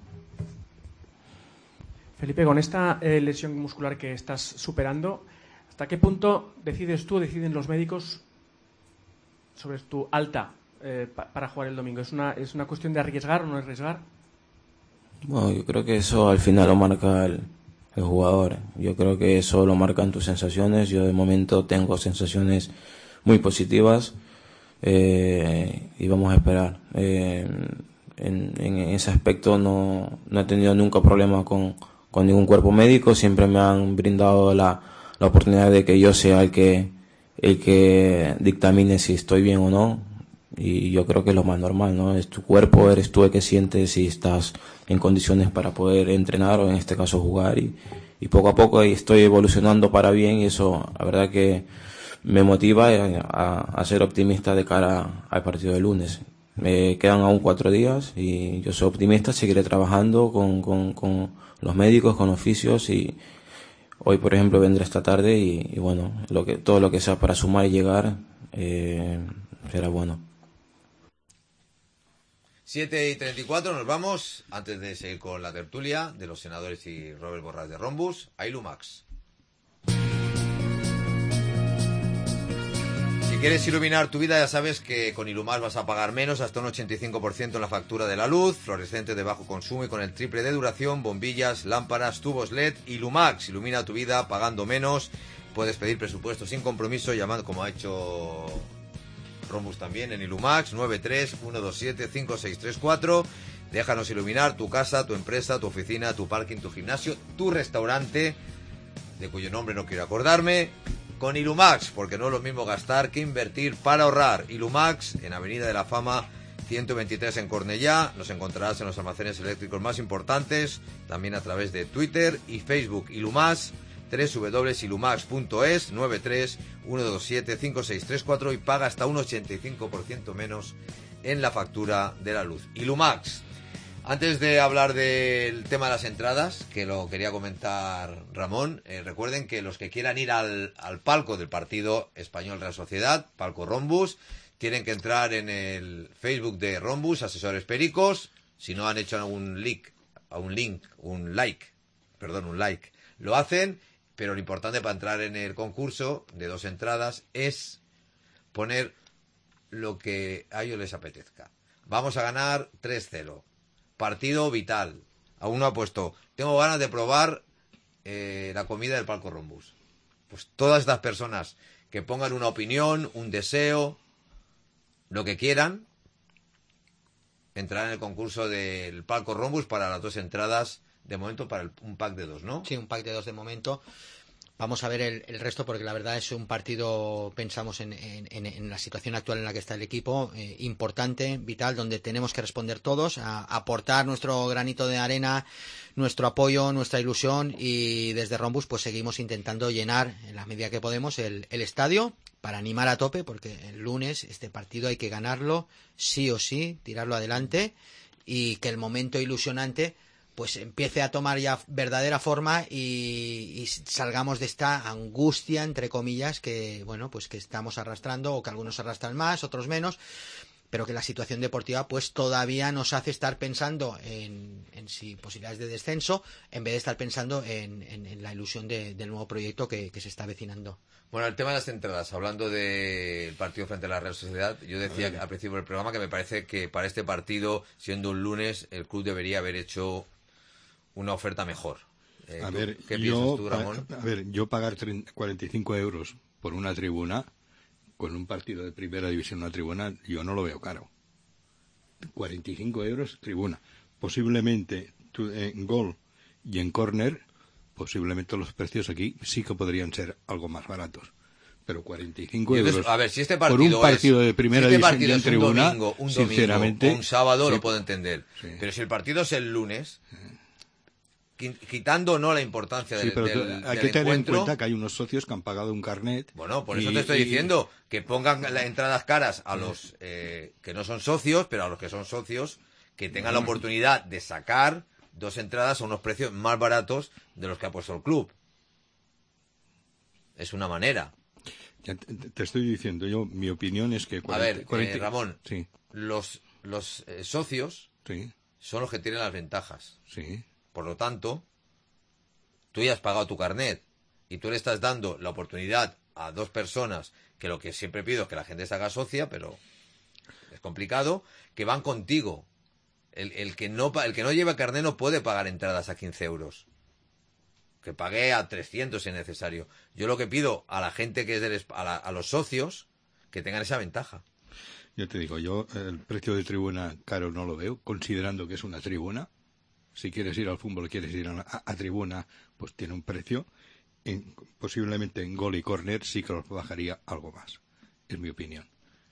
Felipe, con esta eh, lesión muscular que estás superando, ¿hasta qué punto decides tú, deciden los médicos sobre tu alta eh, pa para jugar el domingo? ¿Es una, ¿Es una cuestión de arriesgar o no arriesgar? Bueno, yo creo que eso al final lo marca el, el jugador. Yo creo que eso lo marcan tus sensaciones. Yo de momento tengo sensaciones muy positivas, eh, y vamos a esperar. Eh, en, en ese aspecto no, no he tenido nunca problema con, con ningún cuerpo médico. Siempre me han brindado la la oportunidad de que yo sea el que el que dictamine si estoy bien o no, y yo creo que es lo más normal, ¿no? Es tu cuerpo, eres tú el que sientes si estás en condiciones para poder entrenar, o en este caso jugar, y, y poco a poco estoy evolucionando para bien, y eso la verdad que me motiva a, a ser optimista de cara al partido de lunes. Me quedan aún cuatro días y yo soy optimista, seguiré trabajando con, con, con los médicos, con oficios, y hoy, por ejemplo, vendré esta tarde y, y bueno, lo que, todo lo que sea para sumar y llegar eh, será bueno. siete y treinta y cuatro, nos vamos. Antes de seguir con la tertulia de los senadores y Robert Borràs de Rombus, a Ilumax. Si quieres iluminar tu vida, ya sabes que con Ilumax vas a pagar menos, hasta un ochenta y cinco por ciento en la factura de la luz, fluorescentes de bajo consumo y con el triple de duración, bombillas, lámparas, tubos L E D. Ilumax, ilumina tu vida pagando menos. Puedes pedir presupuesto sin compromiso llamando, como ha hecho Rombus también, en Ilumax, nueve tres uno dos siete cinco seis tres cuatro. Déjanos iluminar tu casa, tu empresa, tu oficina, tu parking, tu gimnasio, tu restaurante, de cuyo nombre no quiero acordarme, con Ilumax, porque no es lo mismo gastar que invertir para ahorrar. Ilumax, en Avenida de la Fama ciento veintitrés en Cornellá. Nos encontrarás en los almacenes eléctricos más importantes, también a través de Twitter y Facebook. Ilumax, doble u doble u doble u punto ilumax punto es, nueve tres uno dos siete cinco seis tres cuatro, y paga hasta un ochenta y cinco por ciento menos en la factura de la luz. Ilumax. Antes de hablar del tema de las entradas, que lo quería comentar Ramón, eh, recuerden que los que quieran ir al, al palco del partido Español Real Sociedad, palco Rombus, tienen que entrar en el Facebook de Rombus, Asesores Pericos. Si no han hecho un link, un link, un like, perdón, un like, lo hacen, pero lo importante para entrar en el concurso de dos entradas es poner lo que a ellos les apetezca. Vamos a ganar tres cero. Partido vital. Aún no ha puesto. Tengo ganas de probar eh, la comida del Palco Rombus. Pues todas estas personas que pongan una opinión, un deseo, lo que quieran, entrarán en el concurso del Palco Rombus para las dos entradas, de momento para el, un pack de dos, ¿no? Sí, un pack de dos de momento. Vamos a ver el, el resto, porque la verdad es un partido, pensamos en, en, en la situación actual en la que está el equipo, eh, importante, vital, donde tenemos que responder todos, a, a aportar nuestro granito de arena, nuestro apoyo, nuestra ilusión, y desde Rombus pues seguimos intentando llenar en la medida que podemos el, el estadio para animar a tope, porque el lunes este partido hay que ganarlo sí o sí, tirarlo adelante, y que el momento ilusionante pues empiece a tomar ya verdadera forma y, y salgamos de esta angustia, entre comillas, que bueno, pues que estamos arrastrando, o que algunos arrastran más, otros menos, pero que la situación deportiva pues todavía nos hace estar pensando en, en si posibilidades de descenso, en vez de estar pensando en, en, en la ilusión de, del nuevo proyecto que, que se está avecinando. Bueno, el tema de las entradas, hablando del partido frente a la Real Sociedad, yo decía al principio del programa que me parece que para este partido, siendo un lunes, el club debería haber hecho una oferta mejor. Eh, a ver, ¿Qué yo, piensas tú, Ramón? A ver, yo pagar cuarenta y cinco euros por una tribuna, con un partido de primera división, una tribuna, yo no lo veo caro. cuarenta y cinco euros tribuna. Posiblemente tu, en gol y en córner, posiblemente los precios aquí sí que podrían ser algo más baratos. Pero cuarenta y cinco entonces, euros a ver, si este por partido un partido es, de primera si este división partido en es un tribuna, domingo, un domingo, sinceramente, o un sábado, sí, lo puedo entender. Sí. Pero si el partido es el lunes, quitando no la importancia Sí, del, pero del, hay del que tener encuentro, en cuenta que hay unos socios que han pagado un carnet. Bueno, por y, eso te estoy y, diciendo que pongan las entradas caras a los eh, que no son socios, pero a los que son socios, que tengan la oportunidad de sacar dos entradas a unos precios más baratos de los que ha puesto el club. Es una manera. Ya te, te estoy diciendo yo, mi opinión es que... cuarenta, a ver, cuarenta, eh, Ramón, sí. los, los eh, socios sí. son los que tienen las ventajas. Sí. Por lo tanto, tú ya has pagado tu carnet y tú le estás dando la oportunidad a dos personas, que lo que siempre pido es que la gente se haga socia, pero es complicado, que van contigo. El, el, que no, el que no lleva carnet no puede pagar entradas a quince euros. Que pague a trescientos si es necesario. Yo lo que pido a la gente que es del, a, la, a los socios, que tengan esa ventaja. Yo te digo, yo el precio de tribuna caro no lo veo, considerando que es una tribuna. Si quieres ir al fútbol, quieres ir a, a, a tribuna, pues tiene un precio. En, posiblemente en gol y córner sí que los bajaría algo más. Es mi opinión.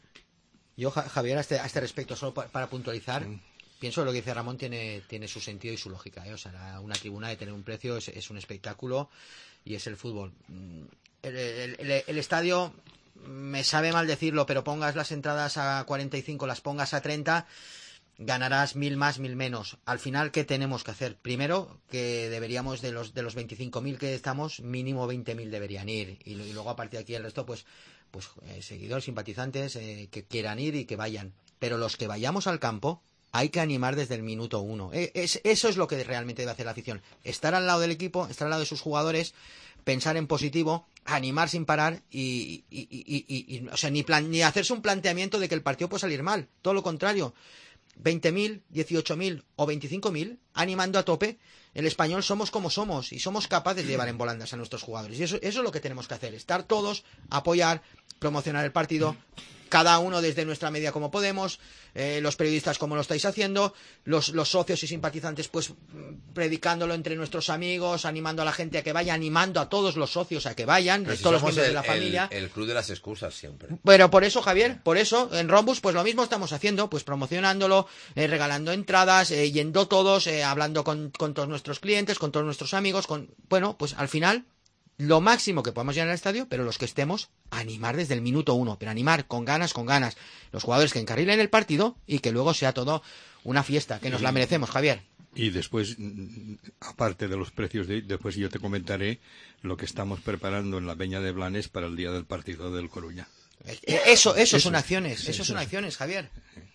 Yo, Javier, a este, a este respecto, solo para, para puntualizar, mm. pienso que lo que dice Ramón tiene, tiene su sentido y su lógica, ¿eh? O sea, la, una tribuna de tener un precio es, es un espectáculo y es el fútbol. El, el, el, el estadio, me sabe mal decirlo, pero pongas las entradas a cuarenta y cinco, las pongas a treinta, ganarás mil más, mil menos. Al final, ¿qué tenemos que hacer? Primero, que deberíamos, de los de los veinticinco mil que estamos, mínimo veinte mil deberían ir. Y, y luego, a partir de aquí, el resto, pues, pues eh, seguidores, simpatizantes, eh, que quieran ir y que vayan. Pero los que vayamos al campo, hay que animar desde el minuto uno. Eh, es, eso es lo que realmente debe hacer la afición. Estar al lado del equipo, estar al lado de sus jugadores, pensar en positivo, animar sin parar y, y, y, y, y o sea, ni, plan, ni hacerse un planteamiento de que el partido puede salir mal. Todo lo contrario. veinte mil, dieciocho mil o veinticinco mil animando a tope. El Español somos como somos y somos capaces de llevar en volandas a nuestros jugadores. Y eso, eso es lo que tenemos que hacer. Estar todos, apoyar, promocionar el partido, cada uno desde nuestra medida como podemos, eh, los periodistas como lo estáis haciendo, los, los socios y simpatizantes pues predicándolo entre nuestros amigos, animando a la gente a que vaya, animando a todos los socios a que vayan, pero si todos los miembros el, de la familia. El, el club de las excusas siempre. Pero por eso, Javier, por eso, en Rombus, pues lo mismo estamos haciendo, pues promocionándolo, eh, regalando entradas, eh, yendo todos, eh, hablando con, con todos nuestros clientes, con todos nuestros amigos, con bueno, pues al final lo máximo que podamos llenar al estadio, pero los que estemos, animar desde el minuto uno, pero animar con ganas, con ganas. Los jugadores que encarrilen el partido y que luego sea todo una fiesta, que nos la merecemos, Javier. Y después, aparte de los precios, de, después yo te comentaré lo que estamos preparando en la Peña de Blanes para el día del partido del Coruña. Eso, eso, eso son acciones, eso, eso son acciones, Javier.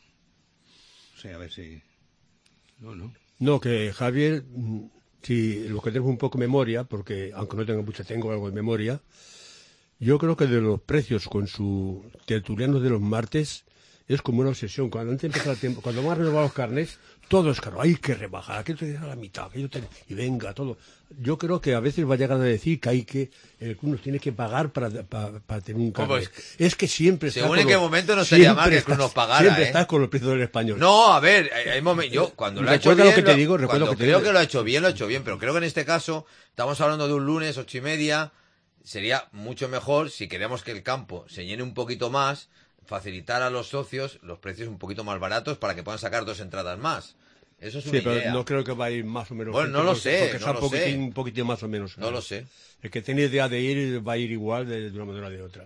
Sí, a ver si... No, no. No, que Javier... Si los que tenemos un poco de memoria, porque aunque no tengo mucha, tengo algo de memoria, yo creo que de los precios con sus tertulianos de los martes, es como una obsesión. Cuando antes empieza el tiempo, cuando vamos a renovar los carnets, todo es caro. Hay que rebajar, aquí te deja la mitad, aquello te... y venga, todo. Yo creo que a veces va a llegar a decir que hay que, el club nos tiene que pagar para, para, para tener un carnet. Es, es que siempre está. Según en qué momento no sería mal que el club nos pagara. Siempre ¿eh? estás con los precios del español. No, a ver, hay, hay momentos. Yo, cuando lo he hecho bien. Recuerda lo que te digo, recuerda lo que te creo digo. que lo ha hecho bien, lo ha hecho bien, pero creo que en este caso, estamos hablando de un lunes, ocho y media. Sería mucho mejor, si queremos que el campo se llene un poquito más, facilitar a los socios los precios un poquito más baratos para que puedan sacar dos entradas más. Eso es una sí, pero idea. no creo que va a ir más o menos. Bueno, no lo porque, sé, porque no sea lo un poquitín, sé. un poquitín más o menos. No lo sé. El que tiene idea de ir va a ir igual de, de una manera o de otra.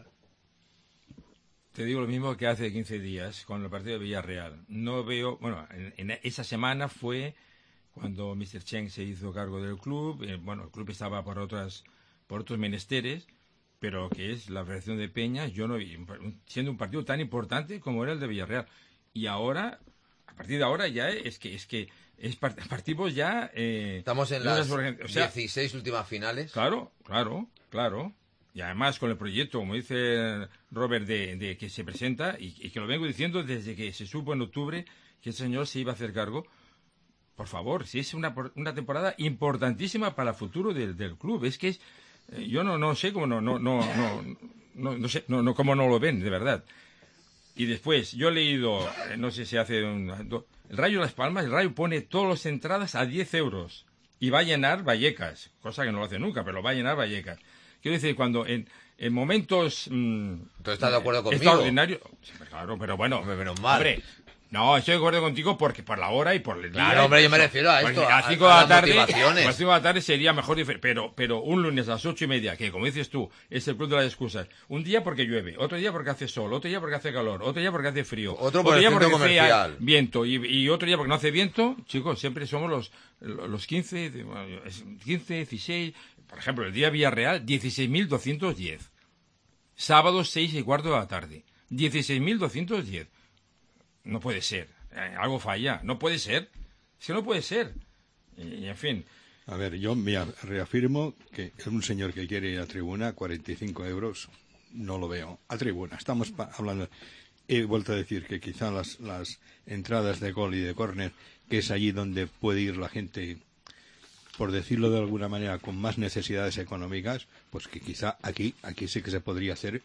Te digo lo mismo que hace quince días con el partido de Villarreal. No veo, bueno, en, en esa semana fue cuando mister Cheng se hizo cargo del club. Eh, bueno, el club estaba por otras, por otros menesteres, pero que es la Federación de Peñas, yo no vi, siendo un partido tan importante como era el de Villarreal. Y ahora, a partir de ahora ya es que es que es part, partimos ya. Eh, Estamos en las las o sea, dieciséis últimas finales. Claro, claro, claro. Y además con el proyecto, como dice Robert, de, de que se presenta y, y que lo vengo diciendo desde que se supo en octubre que el señor se iba a hacer cargo. Por favor, si es una, una temporada importantísima para el futuro del, del club. Es que es, eh, yo no, no sé cómo no, no, no, no, no, no sé, no, no, cómo no lo ven, de verdad. Y después, yo he leído, eh, no sé si hace un, do, el Rayo Las Palmas, el Rayo pone todas las entradas a diez euros y va a llenar Vallecas, cosa que no lo hace nunca, pero va a llenar Vallecas. Quiero decir, cuando en, en momentos mmm, ¿tú estás de acuerdo conmigo? Extraordinarios, claro, pero bueno, menos mal. Hombre, no, estoy de acuerdo contigo porque por la hora y por el día. Claro, hombre, yo me refiero a esto, a las cinco de la tarde, a las cinco de la tarde sería mejor, pero, pero un lunes a las ocho y media, que como dices tú, es el club de las excusas. Un día porque llueve, otro día porque hace sol, otro día porque hace calor, otro día porque hace frío, otro, por otro día porque comercial. hace viento y, y otro día porque no hace viento. Chicos, siempre somos los, los quince, quince, dieciséis, por ejemplo, el día Villarreal, dieciséis mil doscientos diez. Sábado, seis y cuarto de la tarde, dieciséis mil doscientos diez. No puede ser. Algo falla. No puede ser. Es que no puede ser. Y, en fin. A ver, yo me reafirmo que es un señor que quiere ir a tribuna, cuarenta y cinco euros, no lo veo. A tribuna. Estamos hablando. He vuelto a decir que quizá las, las entradas de gol y de córner, que es allí donde puede ir la gente, por decirlo de alguna manera, con más necesidades económicas, pues que quizá aquí, aquí sí que se podría hacer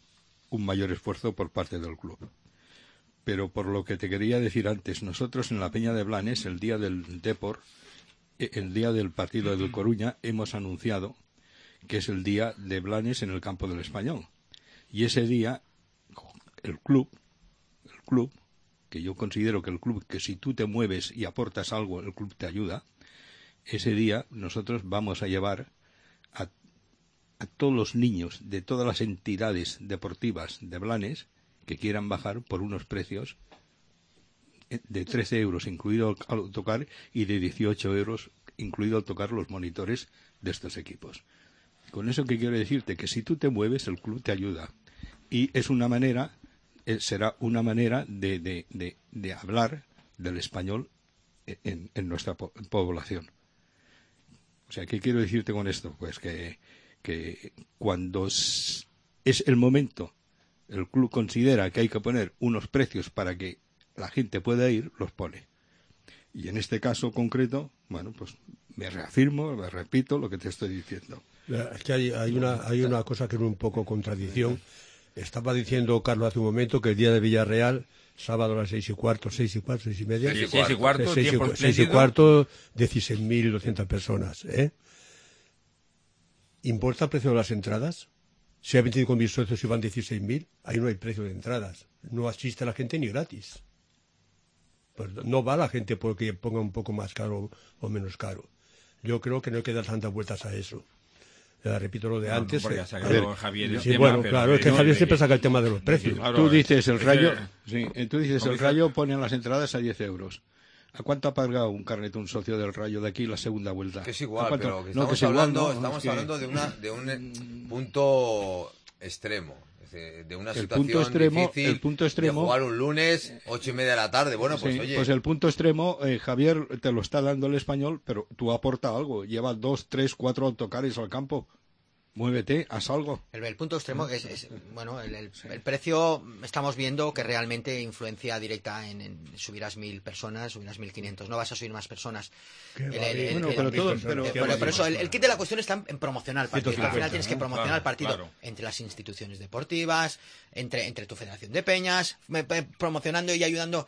un mayor esfuerzo por parte del club. Pero por lo que te quería decir antes, nosotros en la Peña de Blanes, el día del Depor, el día del partido del Coruña, hemos anunciado que es el día de Blanes en el campo del Español. Y ese día, el club, el club, que yo considero que el club, que si tú te mueves y aportas algo, el club te ayuda, ese día nosotros vamos a llevar a, a todos los niños de todas las entidades deportivas de Blanes que quieran bajar por unos precios de trece euros incluido al autocar y de dieciocho euros incluido al tocar los monitores de estos equipos. Con eso que quiero decirte que si tú te mueves el club te ayuda y es una manera, eh, será una manera de, de, de, de hablar del español en, en nuestra po- población. O sea, ¿qué quiero decirte con esto? Pues que, que cuando es, es el momento, el club considera que hay que poner unos precios para que la gente pueda ir, los pone. Y en este caso concreto, bueno, pues me reafirmo, me repito lo que te estoy diciendo. Es que hay, hay, una, hay una cosa que es un poco contradicción. Estaba diciendo Carlos hace un momento que el día de Villarreal, sábado a las seis y cuarto, seis y cuarto, seis y media. Seis y cuarto, seis y cuarto, seis y, tiempo seis y cuarto, dieciséis mil doscientas personas. ¿eh? ¿Importa el precio de las entradas? Si hay veinticinco mil socios y van dieciséis mil, ahí no hay precio de entradas. No asiste la gente ni gratis. Pues no va la gente porque ponga un poco más caro o menos caro. Yo creo que no hay que dar tantas vueltas a eso. Ya, repito lo de no, antes. No, eh, sacado Javier el sí, tema, bueno, pero claro, es que no, Javier de, siempre saca el tema de los precios. Claro, tú dices el Rayo, sí, sí, tú dices el Rayo ponen las entradas a diez euros. ¿A cuánto ha pagado un carnet un socio del Rayo de aquí la segunda vuelta? Que es igual, pero que no, estamos que es igual, hablando, no, estamos es que... hablando de una de un punto extremo, de una el situación punto extremo, difícil el punto extremo, de jugar un lunes ocho y media de la tarde. Bueno, pues sí, oye, pues el punto extremo, eh, Javier te lo está dando el Español, pero tú aporta algo, lleva dos, tres, cuatro autocares al campo. Muévete, haz algo. El, el punto extremo es, es bueno, el, el, el precio estamos viendo que realmente influencia directa en, en subirás mil personas, subirás mil quinientos, no vas a subir más personas. El, el, el, bueno, el, pero, todo, pero, pero, pero eso, el, el kit de la cuestión está en promocionar el partido. Al final tienes que promocionar claro, el partido claro. entre las instituciones deportivas, entre, entre tu federación de peñas, me, me, promocionando y ayudando.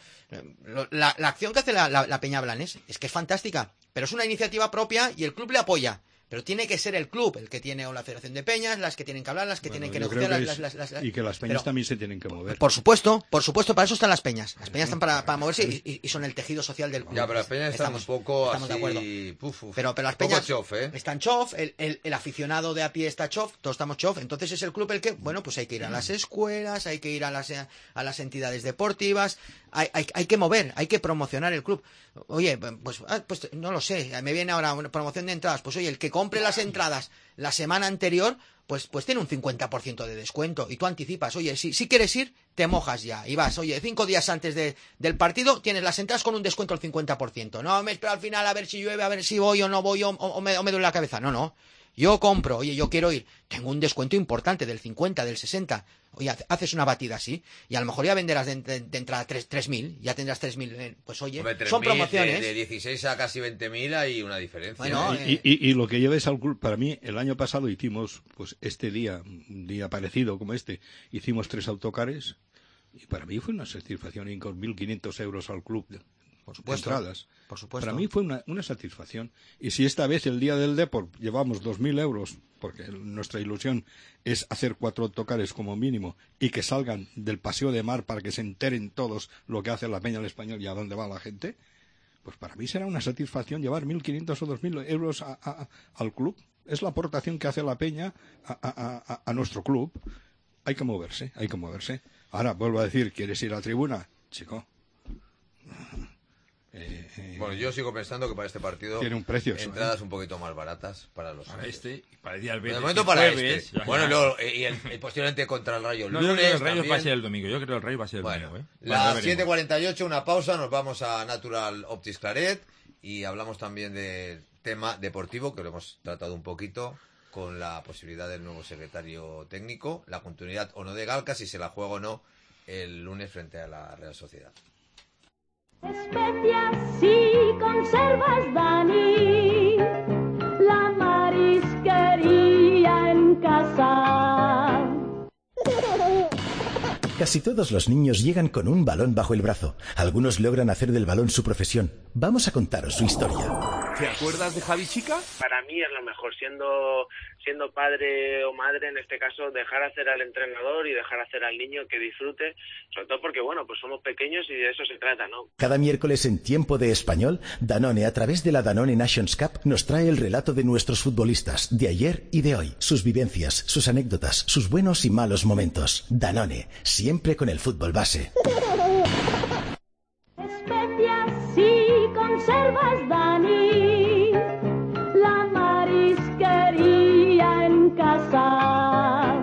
La, la acción que hace la, la, la Peña Blanes es que es fantástica, pero es una iniciativa propia y el club le apoya. Pero tiene que ser el club el que tiene, o la Federación de Peñas, las que tienen que hablar, las que bueno, tienen que negociar. Que las, es, las, las, las, y que las peñas pero, también se tienen que mover. Por supuesto, por supuesto, para eso están las peñas. Las peñas están para, para moverse y, y son el tejido social del club. Ya, pero las peñas están estamos, un poco estamos así... de acuerdo. Puf, uf, pero, pero las peñas chof, ¿eh? están chof, el, el, el aficionado de a pie está chof, todos estamos chof. Entonces es el club el que, bueno, pues hay que ir a las escuelas, hay que ir a las, a las entidades deportivas, hay, hay, hay que mover, hay que promocionar el club. Oye, pues, pues no lo sé, me viene ahora una promoción de entradas. Pues oye, el que compre las entradas la semana anterior, pues, pues tiene un cincuenta por ciento de descuento. Y tú anticipas, oye, si, si quieres ir, te mojas ya. Y vas, oye, cinco días antes de, del partido, tienes las entradas con un descuento del cincuenta por ciento. No me espero al final a ver si llueve, a ver si voy o no voy, o, o, me, o me duele la cabeza. No, no. Yo compro, oye, yo quiero ir, tengo un descuento importante del cincuenta, del sesenta. Oye, haces una batida así, y a lo mejor ya venderás de, de, de entrada tres mil, ya tendrás tres mil. Eh, pues oye, Hombre, son promociones. De, de dieciséis a casi veinte mil hay una diferencia. Bueno, eh... y, y, y lo que lleves al club, para mí, el año pasado hicimos, pues este día, un día parecido como este, hicimos tres autocares, y para mí fue una satisfacción ir con mil quinientos euros al club. Por supuesto, entradas. Por supuesto. Para mí fue una, una satisfacción. Y si esta vez el día del Depor llevamos dos mil euros, porque nuestra ilusión es hacer cuatro autocares como mínimo y que salgan del paseo de mar para que se enteren todos lo que hace la Peña del Español y a dónde va la gente, pues para mí será una satisfacción llevar mil quinientos o dos mil euros a, a, al club. Es la aportación que hace la Peña a, a, a, a nuestro club. Hay que moverse, hay que moverse. Ahora, vuelvo a decir, ¿quieres ir a la tribuna? Chico... Eh, eh, bueno, yo sigo pensando que para este partido tiene un precio eso, entradas ¿eh? un poquito más baratas para los para este y para el día del Betis. De momento para jueves, este. Bueno, y, luego, y el, el posteriormente contra el Rayo. No, lunes, yo creo que el Rayo también. va a ser el domingo. Yo creo que el Rayo va a ser el bueno, domingo. ¿eh? Las bueno, siete cuarenta y ocho, una pausa. Nos vamos a Natural Optics Claret y hablamos también del tema deportivo que lo hemos tratado un poquito con la posibilidad del nuevo secretario técnico, la continuidad o no de Galca, si se la juega o no el lunes frente a la Real Sociedad. Especias y conservas, Dani, la marisquería en casa. Casi todos los niños llegan con un balón bajo el brazo. Algunos logran hacer del balón su profesión. Vamos a contaros su historia. ¿Te acuerdas de Javi Chica? Para mí es lo mejor, siendo siendo padre o madre, en este caso, dejar hacer al entrenador y dejar hacer al niño que disfrute, sobre todo porque, bueno, pues somos pequeños y de eso se trata, ¿no? Cada miércoles en Tiempo de Español, Danone, a través de la Danone Nations Cup, nos trae el relato de nuestros futbolistas, de ayer y de hoy, sus vivencias, sus anécdotas, sus buenos y malos momentos. Danone, siempre con el fútbol base. Especias y conservas, Dani, la marisquería en casa.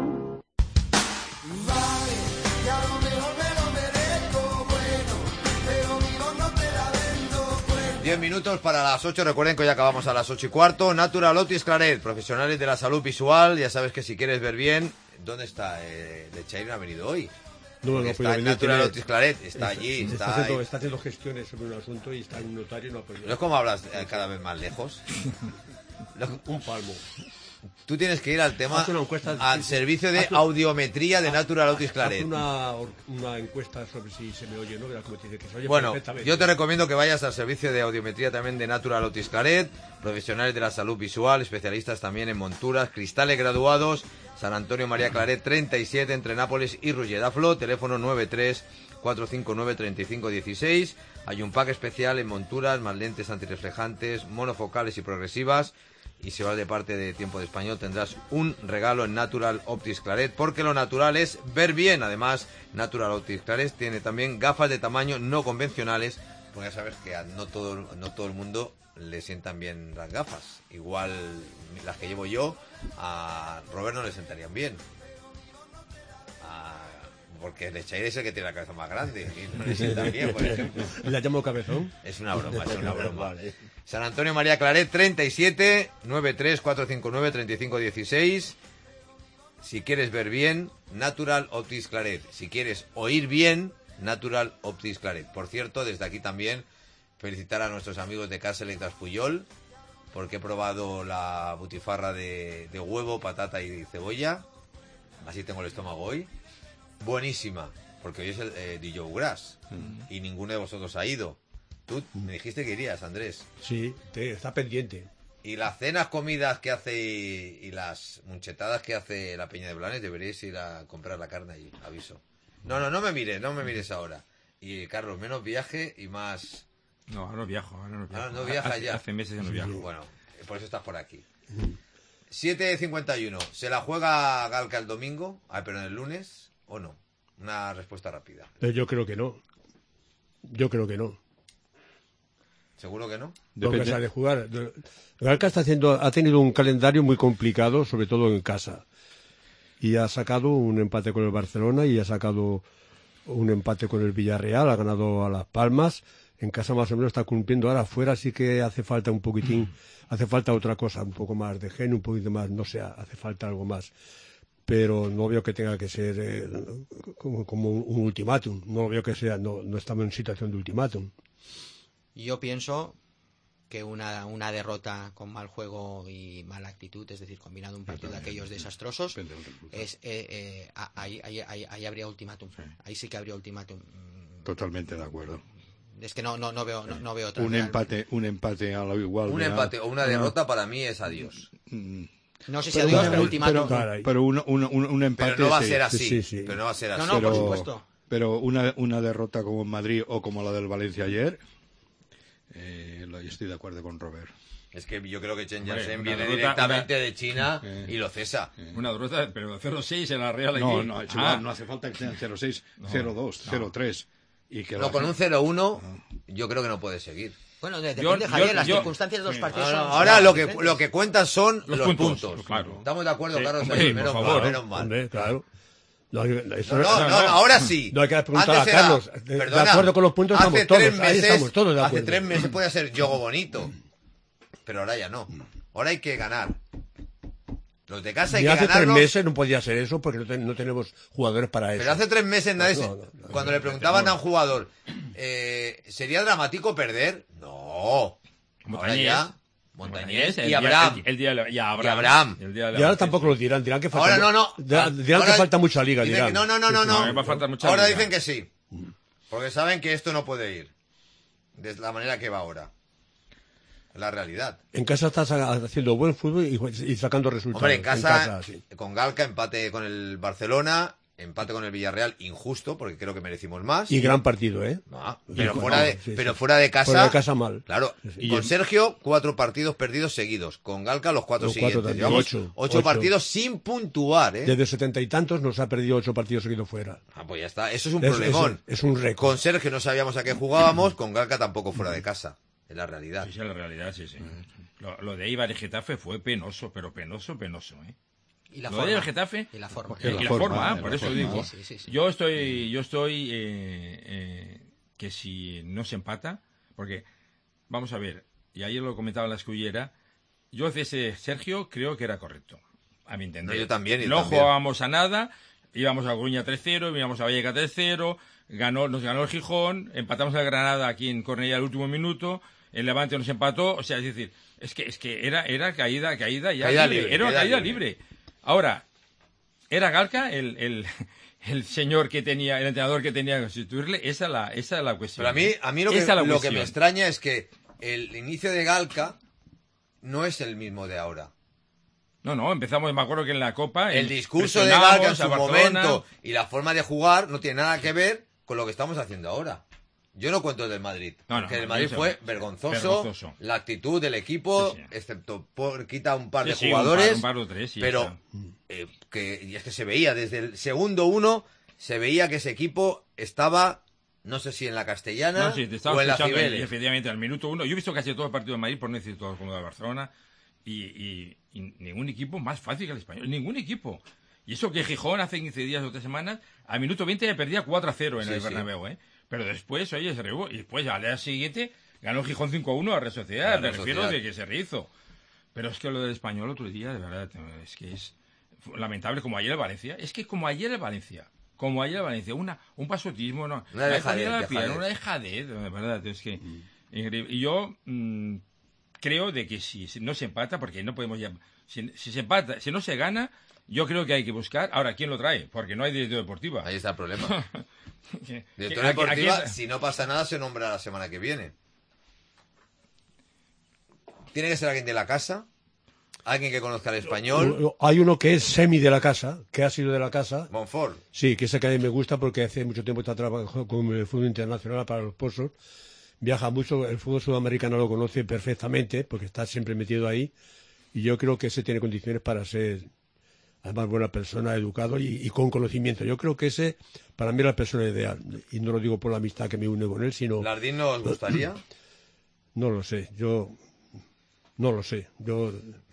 Vale, ya lo mejor me lo merezco, bueno, pero mi voz no te la vendo, bueno. Diez minutos para las ocho, recuerden que hoy acabamos a las ocho y cuarto. Natural Optics Claret, profesionales de la salud visual, ya sabes que si quieres ver bien, ¿dónde está? Eh, Lechair no ha venido hoy. No, no, está en Natural Optics Claret, está, está allí. Está, está, está, haciendo, ahí. está haciendo gestiones sobre un asunto y está en un notario y no ha podido. ¿No es como hablas eh, cada vez más lejos? Un palmo. Tú tienes que ir al tema, encuesta, al sí, servicio de haz, audiometría de Natural Optics Claret. Haz una, una encuesta sobre si se me oye, ¿no? Como te dice, que se oye bueno, perfectamente. yo te recomiendo que vayas al servicio de audiometría también de Natural Optics Claret, profesionales de la salud visual, especialistas también en monturas, cristales graduados, San Antonio María Claret treinta y siete, entre Nápoles y Rulledaflo, teléfono nueve tres cuatro cinco nueve tres cinco uno seis. Hay un pack especial en monturas, más lentes antirreflejantes, monofocales y progresivas. Y si vas de parte de Tiempo de Español tendrás un regalo en Natural Optics Claret, porque lo natural es ver bien. Además, Natural Optics Claret tiene también gafas de tamaño no convencionales, porque ya sabes que a no todo, no todo el mundo le sientan bien las gafas. Igual las que llevo yo, a Robert no le sentarían bien. A... Porque el Lechair es el que tiene la cabeza más grande y no le sientan bien, por ejemplo. ¿La llamo cabezón? Es una broma, es una broma. Vale. San Antonio María Claret treinta y siete, nueve tres cuatro cinco nueve tres cinco uno seis. Si quieres ver bien, Natural Optics Claret. Si quieres oír bien, Natural Optics Claret. Por cierto, desde aquí también felicitar a nuestros amigos de Casa Electas Puyol, porque he probado la butifarra de, de huevo, patata y cebolla. Así tengo el estómago hoy. Buenísima, porque hoy es el eh, Dijous Gras mm. y ninguno de vosotros ha ido. Tú me dijiste que irías, Andrés. Sí, te, está pendiente. Y las cenas, comidas que hace y, y las munchetadas que hace la Peña de Blanes, deberéis ir a comprar la carne allí, aviso. No, no, no me mires, no me mires ahora. Y Carlos, menos viaje y más... No, ahora no viajo, ahora no viajo. Ah, no viajas hace, ya. Hace meses que no viajo. Bueno, por eso estás por aquí. siete cincuenta y uno. ¿Se la juega Galca el domingo? Ah, pero en el lunes, ¿o no? Una respuesta rápida. Pero yo creo que no. Yo creo que no. ¿Seguro que no? Porque sabe jugar. Galca está haciendo, ha tenido un calendario muy complicado, sobre todo en casa. Y ha sacado un empate con el Barcelona y ha sacado un empate con el Villarreal, ha ganado a Las Palmas. En casa más o menos está cumpliendo. Ahora afuera sí que hace falta un poquitín, hace falta otra cosa, un poco más de genio, un poquito más, no sé, hace falta algo más. Pero no veo que tenga que ser eh, como, como un, un ultimátum. No veo que sea, no, no estamos en situación de ultimátum. Yo pienso que una, una derrota con mal juego y mala actitud, es decir, combinado un partido de aquellos desastrosos, es, eh, eh, ahí, ahí, ahí, ahí habría ultimátum. Ahí sí que habría ultimátum. Totalmente de acuerdo. Es que no, no, no veo, no, no veo otra. Un empate, un empate a la igual. Un empate o una derrota para mí es adiós. No sé si adiós, pero, pero ultimátum. Pero, pero un, un, un, un empate. Pero no va a sí. ser así. Sí, sí, sí. Pero no va a ser así. No, no, pero, por supuesto. Pero una, una derrota como en Madrid o como la del Valencia ayer, eh, yo estoy de acuerdo con Robert. Es que yo creo que Chen Jansen Hombre, viene derrota, directamente una... de China eh, y lo cesa. Eh. Una derrota, pero cero seis en la Real aquí. No, no, es igual, ah. no hace falta que sean cero seis, cero dos, cero tres. Y que no, con un cero uno yo creo que no puede seguir. Bueno, depende, yo, Javier, yo, las yo, circunstancias de los partidos ahora, son... Ahora lo que, lo que cuentan son los, los puntos. puntos. Claro. Estamos de acuerdo, sí, Carlos. Hombre, menos, por favor, mal, menos mal. Hombre, claro. No, eso, no, no, no, ahora sí. No hay que preguntar Antes a Carlos. Era, de, perdona, de acuerdo con los puntos hace estamos todos. Tres meses, ahí estamos todos de acuerdo. Hace tres meses podía ser yogo bonito. Pero ahora ya no. Ahora hay que ganar. Los de casa hay y que hace ganarlos. tres meses no podía ser eso porque no, ten, no tenemos jugadores para eso. Pero hace tres meses nadie no, no, no, cuando no, le preguntaban a un jugador, eh, ¿sería dramático perder? No. Ahora ya. Montañés y Abraham. El día, el, y Abraham. Y Abraham. El día y ahora tampoco lo dirán, dirán que falta. Ahora no, no. Dirán ahora que falta mucha liga, dirán. Que no, no, no, no, no. no va a faltar mucha ahora liga. dicen que sí. Porque saben que esto no puede ir. De la manera que va ahora. La realidad. En casa estás haciendo buen fútbol y, y sacando resultados. Hombre, en casa, en casa sí. Con Galca, empate con el Barcelona, empate con el Villarreal, injusto, porque creo que merecimos más. Y gran partido, ¿eh? No, pero, fuera no, de, sí, pero sí. fuera de casa. Fuera de casa mal. Claro. Sí, sí. Y con Sergio, cuatro partidos perdidos seguidos. Con Galca, los cuatro los siguientes. Cuatro, Llevamos ocho, ocho, ocho partidos sin puntuar, ¿eh? Desde setenta y tantos nos ha perdido ocho partidos seguidos fuera. Ah, pues ya está. Eso es un es, problemón. Es, es un récord. Con Sergio no sabíamos a qué jugábamos, con Galca tampoco fuera de casa. Es la realidad. Sí, sí, la realidad, sí, sí. Lo, lo de Eibar y Getafe fue penoso, pero penoso, penoso, ¿eh? Y la lo forma. de Getafe Y la forma. Y la, y la forma, forma por la eso forma. digo. Sí, sí, sí. Yo estoy, yo estoy eh, eh, que si no se empata, porque vamos a ver, y ayer lo comentaba la escullera, yo de ese Sergio creo que era correcto, a mi entender. No, yo también. Yo no también. jugábamos a nada, íbamos a Coruña tres cero, íbamos a Vallecas tres cero, ganó, nos ganó el Gijón, empatamos al Granada aquí en Cornellá al último minuto. El Levante nos empató, o sea, es decir, es que es que era era caída, caída ya caída libre, libre, era una caída caída libre. libre. Ahora, era Galca el, el, el señor que tenía, el entrenador que tenía que sustituirle, esa es la, esa es la cuestión. Pero a mí, a mí lo, que, Esa es la lo que cuestión. me extraña es que el inicio de Galca no es el mismo de ahora. No, no, empezamos, me acuerdo que en la Copa... El eh, discurso de presionamos Galca en su a Barcelona. momento y la forma de jugar no tiene nada que ver con lo que estamos haciendo ahora. Yo no cuento el del Madrid, No, no, porque el no, Madrid eso fue no. vergonzoso, Vergonzoso. la actitud del equipo, Sí, sí. excepto por quita un par Sí, de sí, un jugadores, par- un par o tres, sí, pero está. eh, que y es que se veía desde el segundo uno, se veía que ese equipo estaba, no sé si en la Castellana No, sí, te estaba o en la escuchando y Cibeles. efectivamente al minuto uno. Yo he visto casi todo el partido de Madrid, por no decir todo como de Barcelona, y, y, y ningún equipo más fácil que el español, ningún equipo. Y eso que Gijón hace quince días o tres semanas, al minuto veinte ya perdía cuatro a cero en Sí, el sí. Bernabéu, ¿eh? Pero después, oye, se rehubo. Y después, al día siguiente, ganó Gijón cinco a uno a la Real Sociedad. La Me Real refiero Sociedad. de que se rehizo. Pero es que lo del español otro día, de verdad, es que es... lamentable, como ayer el Valencia. Es que como ayer el Valencia, como ayer el Valencia, una, un pasotismo, no, una dejadez, la dejadez. una dejadez, de verdad, es que mm. increíble. Y yo mmm, creo de que si, si no se empata, porque no podemos ya, si, si se empata, si no se gana, yo creo que hay que buscar, ahora, ¿quién lo trae? Porque no hay director deportiva. Ahí está el problema. que, director que, deportiva, aquí, aquí... si no pasa nada, se nombra la semana que viene. Tiene que ser alguien de la casa, alguien que conozca el español. Hay uno que es semi de la casa, que ha sido de la casa. Monfort. Sí, que ese que a mí me gusta porque hace mucho tiempo está trabajando con el fútbol internacional para los Pozos. Viaja mucho, el fútbol sudamericano lo conoce perfectamente porque está siempre metido ahí. Y yo creo que ese tiene condiciones para ser, además, buena persona, educado y, y con conocimiento. Yo creo que ese, para mí, es la persona ideal. Y no lo digo por la amistad que me une con él, sino... ¿Lardín no os gustaría? No lo sé, yo... No lo sé. Yo,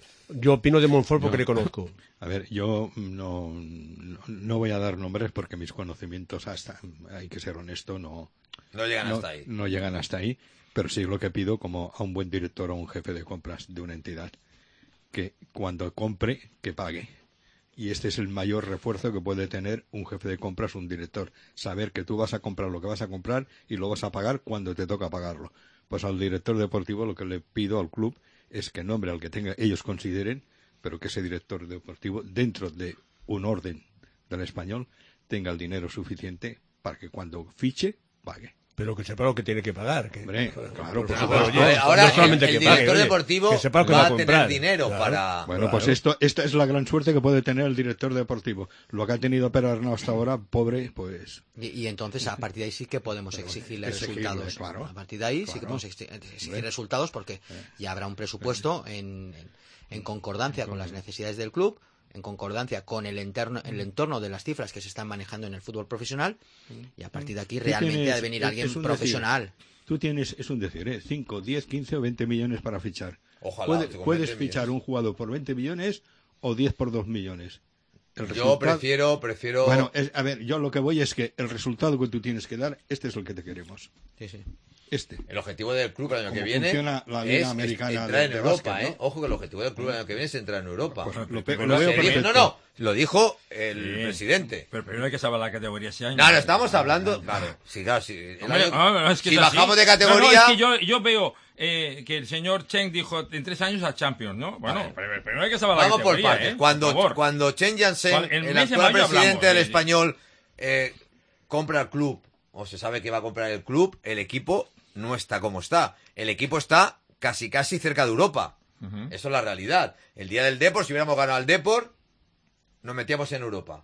yo opino de Monfort porque yo, le conozco. A ver, yo no, no, no voy a dar nombres porque mis conocimientos, hasta hay que ser honesto, no, no llegan no, hasta ahí. No llegan hasta ahí, pero sí lo que pido como a un buen director o un jefe de compras de una entidad, que cuando compre, que pague. Y este es el mayor refuerzo que puede tener un jefe de compras, un director. Saber que tú vas a comprar lo que vas a comprar y lo vas a pagar cuando te toca pagarlo. Pues al director deportivo lo que le pido al club es que nombre al que tenga ellos consideren, pero que ese director deportivo, dentro de un orden del español, tenga el dinero suficiente para que cuando fiche, pague. Pero que sepa lo que tiene que pagar. Que, Hombre, claro, por supuesto. Oye, ahora no solamente el, el que director pague, deportivo que va, va a tener dinero claro, para... Bueno, claro. pues esto, esta es la gran suerte que puede tener el director deportivo. Lo que ha tenido Pere Arnau hasta ahora, pobre, pues... Y, y entonces a partir de ahí sí que podemos exigirle Exigirle, resultados. Claro. A partir de ahí claro. sí que podemos exigir, exigir resultados porque ya habrá un presupuesto en, en, en concordancia con las necesidades del club, en concordancia con el, interno, el entorno de las cifras que se están manejando en el fútbol profesional, y a partir de aquí realmente tienes, ha de venir alguien profesional. Decir, tú tienes, es un decir, ¿eh? cinco, diez, quince o veinte millones para fichar. Ojalá. Puede, puedes fichar millones. Un jugador por veinte millones o diez por dos millones. El yo resultado... prefiero, prefiero... Bueno, es, a ver, yo lo que voy es que el resultado que tú tienes que dar, este es el que te queremos. Sí, sí. Este. El objetivo del club el año que viene la Liga es, Americana es entrar de, en de Europa, básquet, ¿eh? ¿no? Ojo que el objetivo del club el año que viene es entrar en Europa. Pues lo, pero lo veo dijo, no, no, lo dijo el sí, presidente. Pero primero hay que saber la categoría ese año. No, no, estamos hablando, claro, sí, claro, sí, Hombre, año, no, no, es que si es bajamos así. de categoría... No, no, es que yo, yo veo eh, que el señor Chen dijo en tres años a Champions, ¿no? Bueno, vale. pero primero hay que saber la Vamos categoría, por partes. ¿eh? Cuando, por cuando Chen Jansen, el, el actual presidente hablamos, del sí, Español, eh, compra el club, o se sabe que va a comprar el club, el equipo no está como está. El equipo está casi casi cerca de Europa. Uh-huh. Eso es la realidad. El día del Depor, si hubiéramos ganado al Depor, nos metíamos en Europa.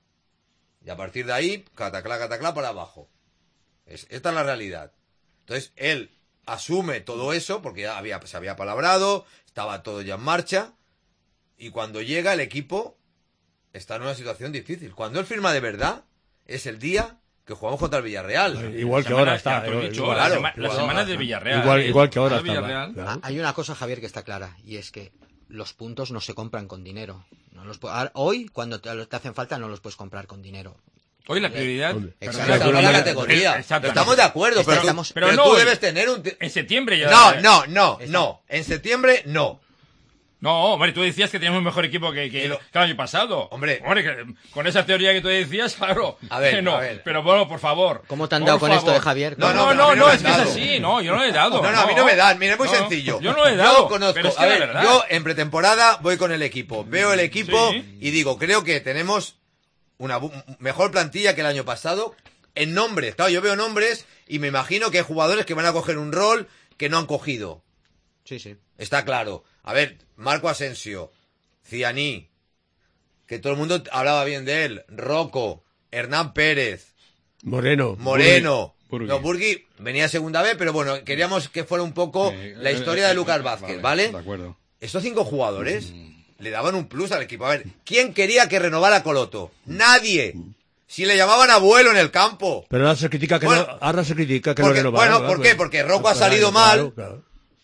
Y a partir de ahí, cataclá, cataclá, para abajo. Es, esta es la realidad. Entonces, él asume todo eso, porque ya había, se había palabrado, estaba todo ya en marcha, y cuando llega el equipo está en una situación difícil. Cuando él firma de verdad, es el día que jugamos contra el Villarreal. Igual que ahora está. Igual, dicho, igual, claro, la, la semana del Villarreal. Igual, igual que ahora está. Claro. Hay una cosa, Javier, que está clara, y es que los puntos no se compran con dinero. No los hoy, cuando te, te hacen falta, no los puedes comprar con dinero. Hoy la prioridad... Exacto, la categoría. Exacto. Estamos de acuerdo, pero, estamos, pero, pero no tú hoy. debes tener un... En septiembre ya... No, no, no, no. En septiembre, no. No, hombre, tú decías que teníamos un mejor equipo que, que, lo... que el año pasado. Hombre, hombre que, con esa teoría que tú decías, claro. A ver, que no. A ver. Pero bueno, por favor. ¿Cómo te han dado con favor. esto de Javier? No, no, no, no, no es que es así. No, yo no le he dado. No, no, a mí no me dan. Mira, es muy no, sencillo. Yo no le he dado. Yo conozco. Pero es que a ver, verdad. yo en pretemporada voy con el equipo. Veo el equipo sí. y digo, creo que tenemos una mejor plantilla que el año pasado. En nombres. Claro, yo veo nombres y me imagino que hay jugadores que van a coger un rol que no han cogido. Sí, sí. Está claro. A ver, Marco Asensio, Cianí, que todo el mundo hablaba bien de él, Rocco, Hernán Pérez, Moreno, Moreno, Burgui. no, Burgui venía segunda vez, pero bueno, queríamos que fuera un poco eh, la historia eh, de Lucas Vázquez, ¿vale? ¿vale? De acuerdo. Estos cinco jugadores mm. le daban un plus al equipo. A ver, ¿quién quería que renovara Coloto? Nadie. Si le llamaban abuelo en el campo. Pero ahora se critica que bueno, no, ahora se critica que porque, no renovara. Bueno, ¿por pues, qué? Porque Rocco ha salido claro, mal. Claro.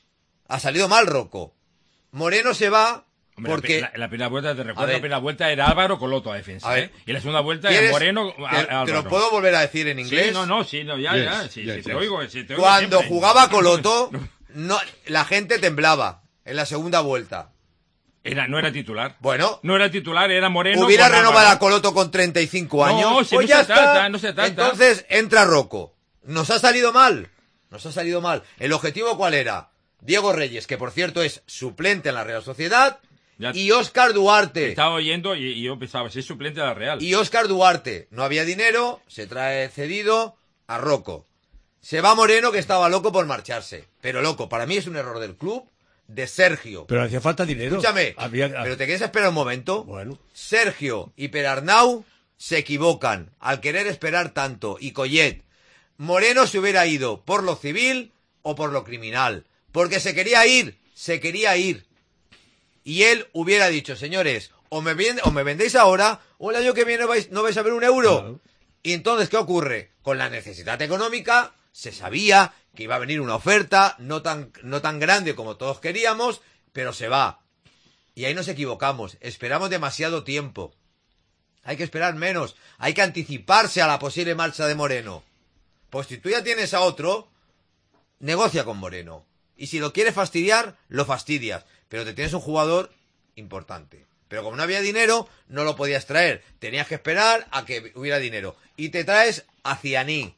Ha salido mal Rocco. Moreno se va Hombre, porque... La, la primera vuelta, te recuerdo, la primera vuelta era Álvaro Coloto a defensa, a ¿eh? Y la segunda vuelta era Moreno a, te, ¿Te lo puedo volver a decir en inglés? Sí, no, no, sí, no, ya, yes, ya, sí, yes, sí, yes. te oigo, sí, te oigo Cuando siempre. jugaba Coloto, no, la gente temblaba en la segunda vuelta. Era, no era titular. Bueno. No era titular, era Moreno. Hubiera con renovado Álvaro. a Coloto con treinta y cinco años. No, si pues no ya se está. trata, no se trata. Entonces entra Rocco. Nos ha salido mal. Nos ha salido mal. ¿El objetivo cuál era? Diego Reyes, que por cierto es suplente en la Real Sociedad, Ya y Óscar Duarte. Estaba oyendo y, y yo pensaba, si es suplente de la Real. Y Óscar Duarte. No había dinero, se trae cedido a Rocco. Se va Moreno, que estaba loco por marcharse. Pero loco, para mí es un error del club, de Sergio. Pero hacía falta dinero. Escúchame, Había- pero te quieres esperar un momento. Bueno. Sergio y Perarnau se equivocan al querer esperar tanto. Y Collet. Moreno se hubiera ido por lo civil o por lo criminal. Porque se quería ir, se quería ir. Y él hubiera dicho, señores, o me, vende- o me vendéis ahora, o el año que viene vais, no vais a ver un euro. Claro. Y entonces, ¿qué ocurre? Con la necesidad económica, se sabía que iba a venir una oferta, no tan, no tan grande como todos queríamos, pero se va. Y ahí nos equivocamos, esperamos demasiado tiempo. Hay que esperar menos, hay que anticiparse a la posible marcha de Moreno. Pues si tú ya tienes a otro, negocia con Moreno. Y si lo quieres fastidiar, lo fastidias. Pero te tienes un jugador importante. Pero como no había dinero, no lo podías traer. Tenías que esperar a que hubiera dinero. Y te traes a Cianí.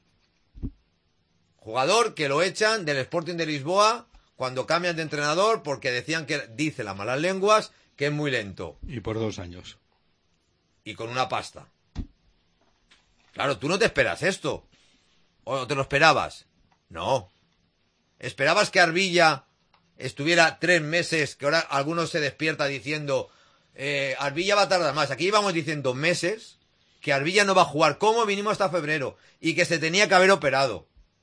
Jugador que lo echan del Sporting de Lisboa cuando cambian de entrenador porque decían que, dice las malas lenguas, que es muy lento. Y por dos años. Y con una pasta. Claro, tú no te esperas esto. ¿O no te lo esperabas? No. ¿Esperabas que Arbilla estuviera tres meses, que ahora algunos se despierta diciendo eh, Arbilla va a tardar más? Aquí íbamos diciendo meses que Arbilla no va a jugar. ¿Cómo vinimos hasta febrero? Y que se tenía que haber operado.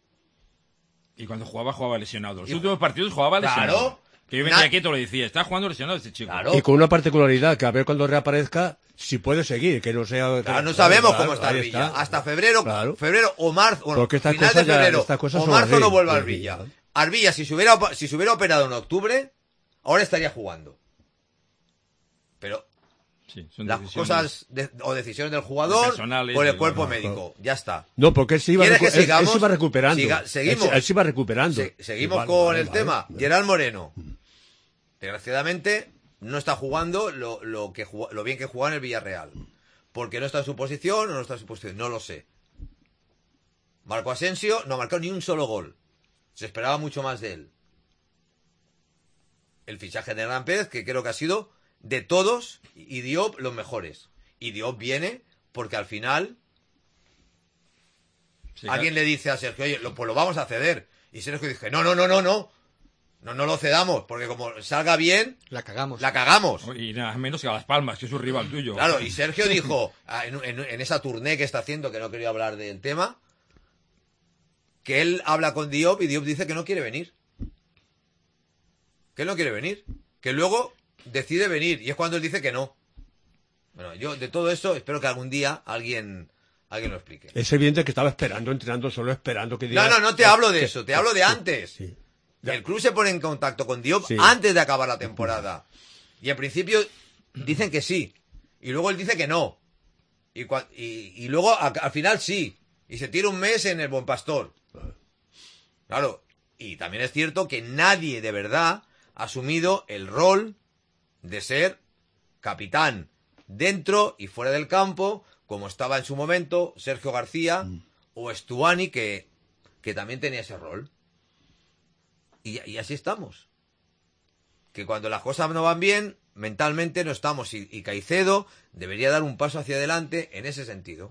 Y cuando jugaba, jugaba lesionado. Los Y- últimos partidos jugaba lesionado. Claro. Que yo venía Na- aquí y te lo decía. Está jugando lesionado este chico. Y con una particularidad, que a ver cuando reaparezca, si puede seguir, que no sea... Claro, no sabemos Claro, cómo está ahí Arbilla. está. Hasta febrero, Claro. febrero o marzo, bueno, Porque estas final cosas de ya- febrero estas cosas o son marzo así. no vuelve Sí, Arbilla. Arbilla, si se hubiera, si se hubiera operado en octubre, ahora estaría jugando. Pero Sí, son las decisiones cosas de- o decisiones del jugador personales, por el de- cuerpo no, médico. Ya está. No, porque él se iba, ¿Quieres recu- que él- él sigamos? se iba recuperando. Siga- seguimos. Él, se- él se iba recuperando. Se- seguimos Vale, con vale, el vale. tema. Gerard Moreno. Desgraciadamente, no está jugando lo, lo, que jugó- lo bien que jugaba en el Villarreal. Porque no está en su posición o no está en su posición. No lo sé. Marco Asensio no ha marcado ni un solo gol. Se esperaba mucho más de él. El fichaje de Hernán Pérez, que creo que ha sido de todos, y Diop los mejores. Y Diop viene porque al final Sí, alguien claro. le dice a Sergio, oye, lo, pues lo vamos a ceder. Y Sergio dice, no, no, no, no, no. No, no lo cedamos, porque como salga bien, La cagamos. la cagamos. Y nada menos que a Las Palmas, que es un rival tuyo. Claro, y Sergio dijo, ah, en, en- en esa tournée que está haciendo, que no quería hablar del tema, que él habla con Diop y Diop dice que no quiere venir. Que él no quiere venir. Que luego decide venir, y es cuando él dice que no. Bueno, yo de todo esto espero que algún día alguien, alguien lo explique. Es evidente que estaba esperando, entrenando, solo esperando que diga... No, no, no te hablo de que- eso, te hablo de antes. Sí. El club se pone en contacto con Diop Sí. antes de acabar la temporada. Y en principio dicen que sí. Y luego él dice que no. Y, cua- y, y luego a- al final sí. Y se tira un mes en el Buen Pastor. Claro. Y también es cierto que nadie de verdad ha asumido el rol de ser capitán dentro y fuera del campo, como estaba en su momento Sergio García o Estuani, que, que también tenía ese rol. Y, y así estamos. Que cuando las cosas no van bien, mentalmente no estamos. Y, y Caicedo debería dar un paso hacia adelante en ese sentido.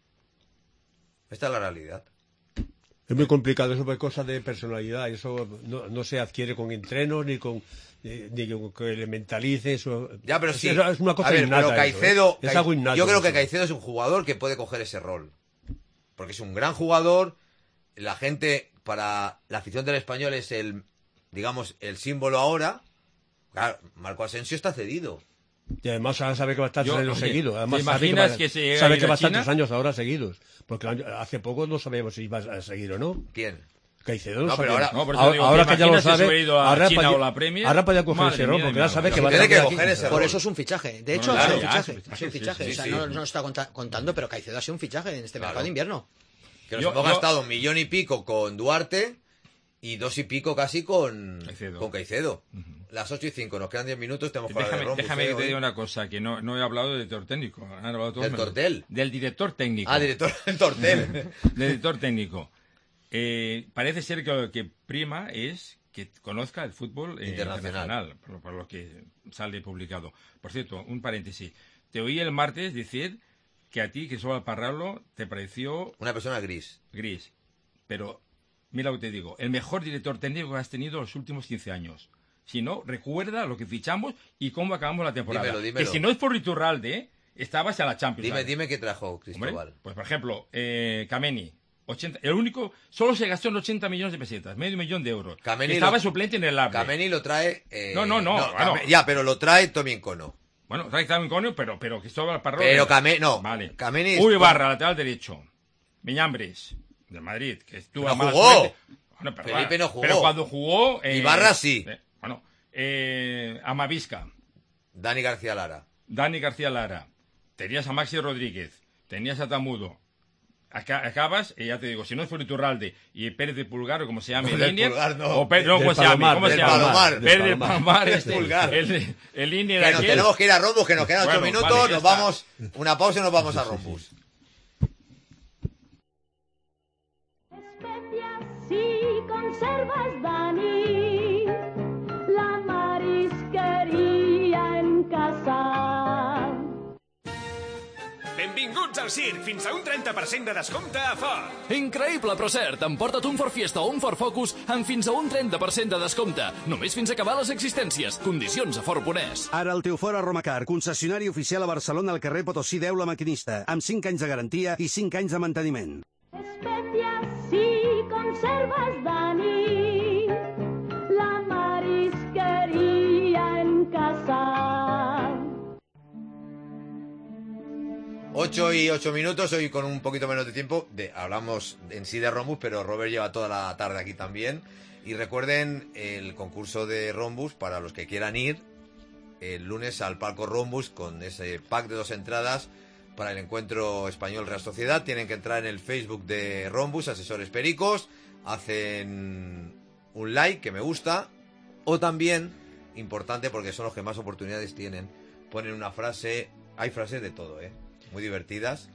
Esta es la realidad. Es muy complicado, eso es cosa de personalidad, eso no, no se adquiere con entrenos ni con ni, ni con que le mentalice eso. Ya, pero es, sí. es una cosa A ver, innata pero eso, Caicedo, ¿eh? Es Cai- algo innato yo creo que eso. Caicedo es un jugador que puede coger ese rol. Porque es un gran jugador. La gente, para la afición del Español, es el, digamos, el símbolo ahora. Claro, Marco Asensio está cedido. Y además ahora sabe que va a estar Yo, tres años oye, seguidos. Además ¿te sabe que imaginas va, que se llega a sabe ir que a va a estar China? tres años ahora seguidos. Porque el año- hace poco no sabíamos si iba a seguir o no. ¿Quién? Caicedo no, No, pero sabía. ahora- No, por eso ahora, digo, ahora ¿te que ya lo imaginas si se sabe, hubiera ido a ahora China podía- o la Premier? ahora podía coger Madre ese rol, mía porque de ya mi sabe vida. que va a Tiene estar que aquí. coger ese Por rol. eso es un fichaje. De hecho, No, es claro, un ya, fichaje. es un fichaje, Es un sí, fichaje. sí, O sea, sí. no, no está conta- contando, pero Caicedo ha sido un fichaje en este Claro. mercado de invierno. Que nos Yo- hemos yo- gastado un millón y pico con Duarte y dos y pico casi con Caicedo. con Caicedo. Uh-huh. Las ocho y cinco, nos quedan diez minutos, tenemos que hablar Déjame, de Rombus, déjame eh, que te hoy. diga una cosa, que no, no he hablado del director técnico. Han hablado todos ¿Del menos- Tortel? Del director técnico. Ah, director del Tortel. Del director técnico. Eh, parece ser que lo que prima es que conozca el fútbol eh, Internacional. internacional, por, lo- por lo que sale publicado. Por cierto, un paréntesis. Te oí el martes decir que a ti, Cristóbal Parralo, te pareció... Una persona gris. Gris. Pero, mira lo que te digo, el mejor director técnico que has tenido los últimos quince años. Si no, recuerda lo que fichamos y cómo acabamos la temporada. Dímelo, dímelo. Que si no es por Iturralde, estabas a la Champions. Dime, ¿sabes? dime qué trajo Cristóbal. Hombre, pues por ejemplo, eh, Kameni, ochenta, el único, solo se gastó en ochenta millones de pesetas, medio millón de euros. Kameni Estaba lo- suplente en el A B. Kameni lo trae... eh, No, no, no, bueno. Kame- Ya, pero lo trae Tommy Encono. Bueno, trae también Conio, pero, pero Cristóbal Parralo. Pero Kameni, no. Vale. Kameni es- Uy, Barra, lateral derecho. Miñambres, de Madrid, que estuvo No a mala jugó. suerte. Bueno, pero, Felipe bueno, no jugó. Pero cuando jugó... eh, Ibarra sí. eh, bueno, eh, Amavisca. Dani García Lara. Dani García Lara. Tenías a Maxi Rodríguez. Tenías a Tamudo. Aca- acabas, y ya te digo, si no es por Iturralde y Pérez de Pulgar, o como se llame, No, el del Linier, Pulgar no. o Pérez, no, Del ¿cómo se llame? Palomar, ¿Cómo se del llama? Palomar, Pérez del del Palomar. Palomar, Del este, Pulgar. el, el Linier Que nos aquel. tenemos que ir a Rombus, que nos quedan ocho Bueno, minutos, vale, ya nos está. vamos, una pausa y nos vamos a Rombus. Especias y conservas, Dani, la marisquería en casa. Benvinguts al circ, fins a un trenta per cent de descompte a Ford. Increïble, però cert. Emporta't un Ford Fiesta o un Ford Focus amb fins a un trenta per cent de descompte. Només fins a acabar les existències. Condicions a Ford punt es. Ara el teu Ford a Romacar, concessionari oficial a Barcelona al carrer Potosí deu La Maquinista, amb cinc anys de garantia i cinc anys de manteniment. Especias y conservas, Dani, la marisquería en casa. Ocho y ocho minutos, hoy con un poquito menos de tiempo. De, hablamos en sí de Rombus, pero Robert lleva toda la tarde aquí también. Y recuerden el concurso de Rombus para los que quieran ir el lunes al palco Rombus con ese pack de dos entradas para el encuentro español Real Sociedad. Tienen que entrar en el Facebook de Rombus, Asesores Pericos, hacen un like, que me gusta, o también, importante porque son los que más oportunidades tienen, ponen una frase, hay frases de todo, ¿eh? Muy divertidas,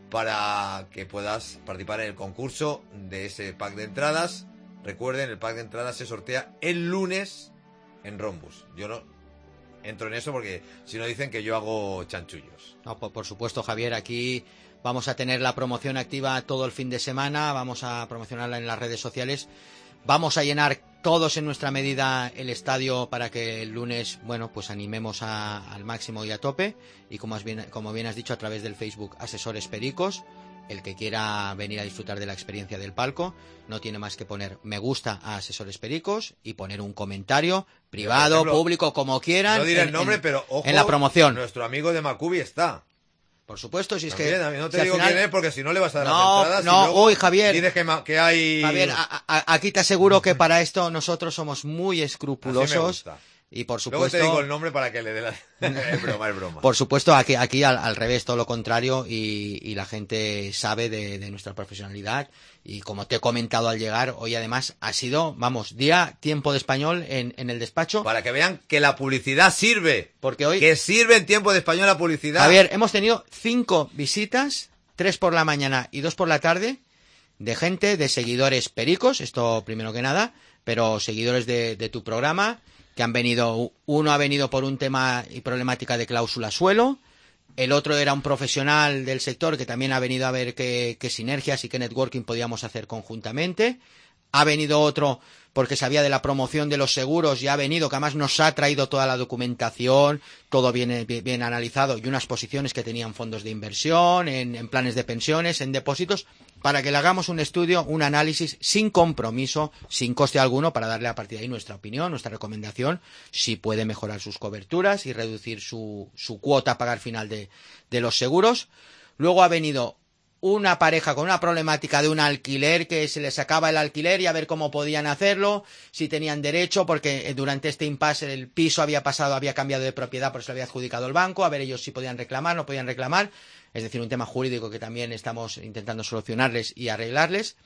para que puedas participar en el concurso de ese pack de entradas. Recuerden, el pack de entradas se sortea el lunes en Rombus. Yo no entro en eso porque si no dicen que yo hago chanchullos. No, por, por supuesto, Javier, aquí vamos a tener la promoción activa todo el fin de semana, vamos a promocionarla en las redes sociales, vamos a llenar todos en nuestra medida el estadio para que el lunes, bueno, pues animemos a- al máximo y a tope, y como, has bien, como bien has dicho, a través del Facebook Asesores Pericos, el que quiera venir a disfrutar de la experiencia del palco, no tiene más que poner me gusta a Asesores Pericos y poner un comentario privado, Por ejemplo, público, como quieran. No diré en- el nombre, en- pero ojo, en la promoción. Nuestro amigo de Macubi está. Por supuesto, si es También, que... a mí no te si al digo final- quién es porque si no le vas a dar No, las entradas. no, y luego uy, Javier. Dices que, ma- que hay... Javier, a- a- aquí te aseguro que para esto nosotros somos muy Así me escrupulosos. gusta. Y por Luego supuesto... te digo el nombre para que le dé la... es broma, es broma. Por supuesto, aquí, aquí al, al revés, todo lo contrario, y, y la gente sabe de, de nuestra profesionalidad. Y como te he comentado al llegar, hoy además ha sido, vamos, día tiempo de español en, en el despacho. Para que vean que la publicidad sirve. Porque hoy... Que sirve en tiempo de español la publicidad. Javier, hemos tenido cinco visitas, tres por la mañana y dos por la tarde, de gente, de seguidores pericos, esto primero que nada, pero seguidores de, de tu programa, que han venido, uno ha venido por un tema y problemática de cláusula suelo, el otro era un profesional del sector que también ha venido a ver qué, qué sinergias y qué networking podíamos hacer conjuntamente, ha venido otro porque sabía de la promoción de los seguros y ha venido, que además nos ha traído toda la documentación, todo bien, bien, bien analizado, y unas posiciones que tenían fondos de inversión, en, en planes de pensiones, en depósitos, para que le hagamos un estudio, un análisis sin compromiso, sin coste alguno, para darle a partir de ahí nuestra opinión, nuestra recomendación, si puede mejorar sus coberturas y reducir su, su cuota a pagar final de, de los seguros. Luego ha venido una pareja con una problemática de un alquiler, que se les acaba el alquiler y a ver cómo podían hacerlo, si tenían derecho, porque durante este impasse el piso había pasado, había cambiado de propiedad, por eso lo había adjudicado el banco, a ver ellos si podían reclamar, no podían reclamar, es decir, un tema jurídico que también estamos intentando solucionarles y arreglarles.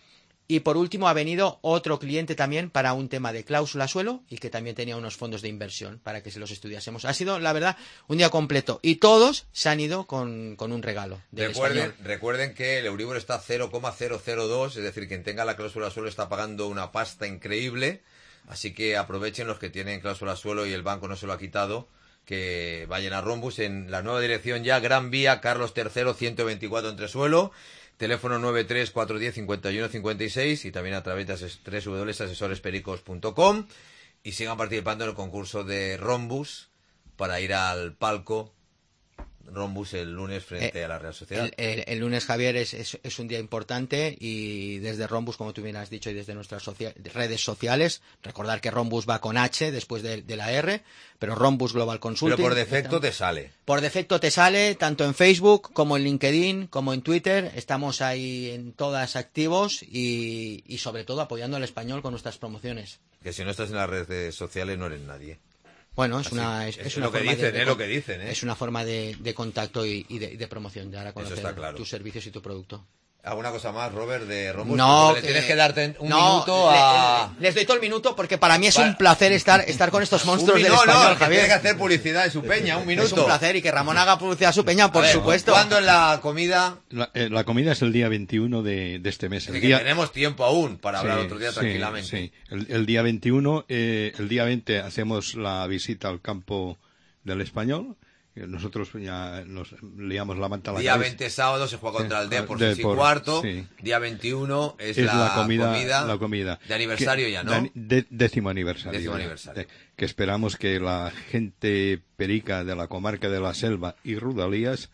Y por último ha venido otro cliente también para un tema de cláusula suelo y que también tenía unos fondos de inversión para que se los estudiásemos. Ha sido, la verdad, un día completo. Y todos se han ido con, con un regalo del Recuerden, español. recuerden que el Euribor está cero coma cero cero dos, es decir, quien tenga la cláusula suelo está pagando una pasta increíble. Así que aprovechen los que tienen cláusula suelo y el banco no se lo ha quitado, que vayan a Rhombus en la nueva dirección ya, Gran Vía, Carlos tercero, ciento veinticuatro Entresuelo. Teléfono nueve tres cuatro uno cero cincuenta y uno cincuenta y seis y también a través de doble u doble u doble u punto asesores pericos punto com y sigan participando en el concurso de Rhombus para ir al palco Rhombus el lunes frente Eh, a la Real Sociedad. El, el- el lunes, Javier, es, es, es un día importante y desde Rhombus, como tú bien has dicho, y desde nuestras socia- redes sociales, recordar que Rhombus va con H después de, de la R, pero Rhombus Global Consulting. Pero por defecto te sale. Por defecto te sale, tanto en Facebook como en LinkedIn, como en Twitter. Estamos ahí en todas activos y, y sobre todo apoyando al español con nuestras promociones. Que si no estás en las redes sociales no eres nadie. Bueno, es Así, una, es, es es una lo que forma dicen, de, de es lo con- que dicen, ¿eh? es una forma de, de contacto y, y de, y de promoción, de dar a conocer está claro. tus servicios y tu producto. ¿Alguna cosa más, Robert, de Rhombus? No, Porque le tienes que darte un no, minuto le- a... le- les doy todo el minuto porque para mí es Para- un placer estar, estar con estos monstruos Un del minuto, español, no, que Javier. tiene que hacer publicidad de su peña, un minuto. Es un placer y que Ramón haga publicidad a su peña, por A ver, supuesto. ¿Cuándo es la comida? La, eh, la comida es el día veintiuno de, de este mes. Es El decir, que día... tenemos tiempo aún para hablar Sí, otro día sí, tranquilamente. sí. El, el día veintiuno, eh, el día veinte hacemos la visita al campo del Español. Nosotros ya nos liamos la manta a la Día cabeza. veinte sábado se juega contra el Sí, Depor, Depor, seis y cuarto. sí. Día veintiuno es, Es la, la comida, comida, la comida. de aniversario Que- ya, ¿no? de- décimo aniversario. Décimo ya. aniversario. De- que esperamos que la gente perica de la comarca de la Selva y Rudalías,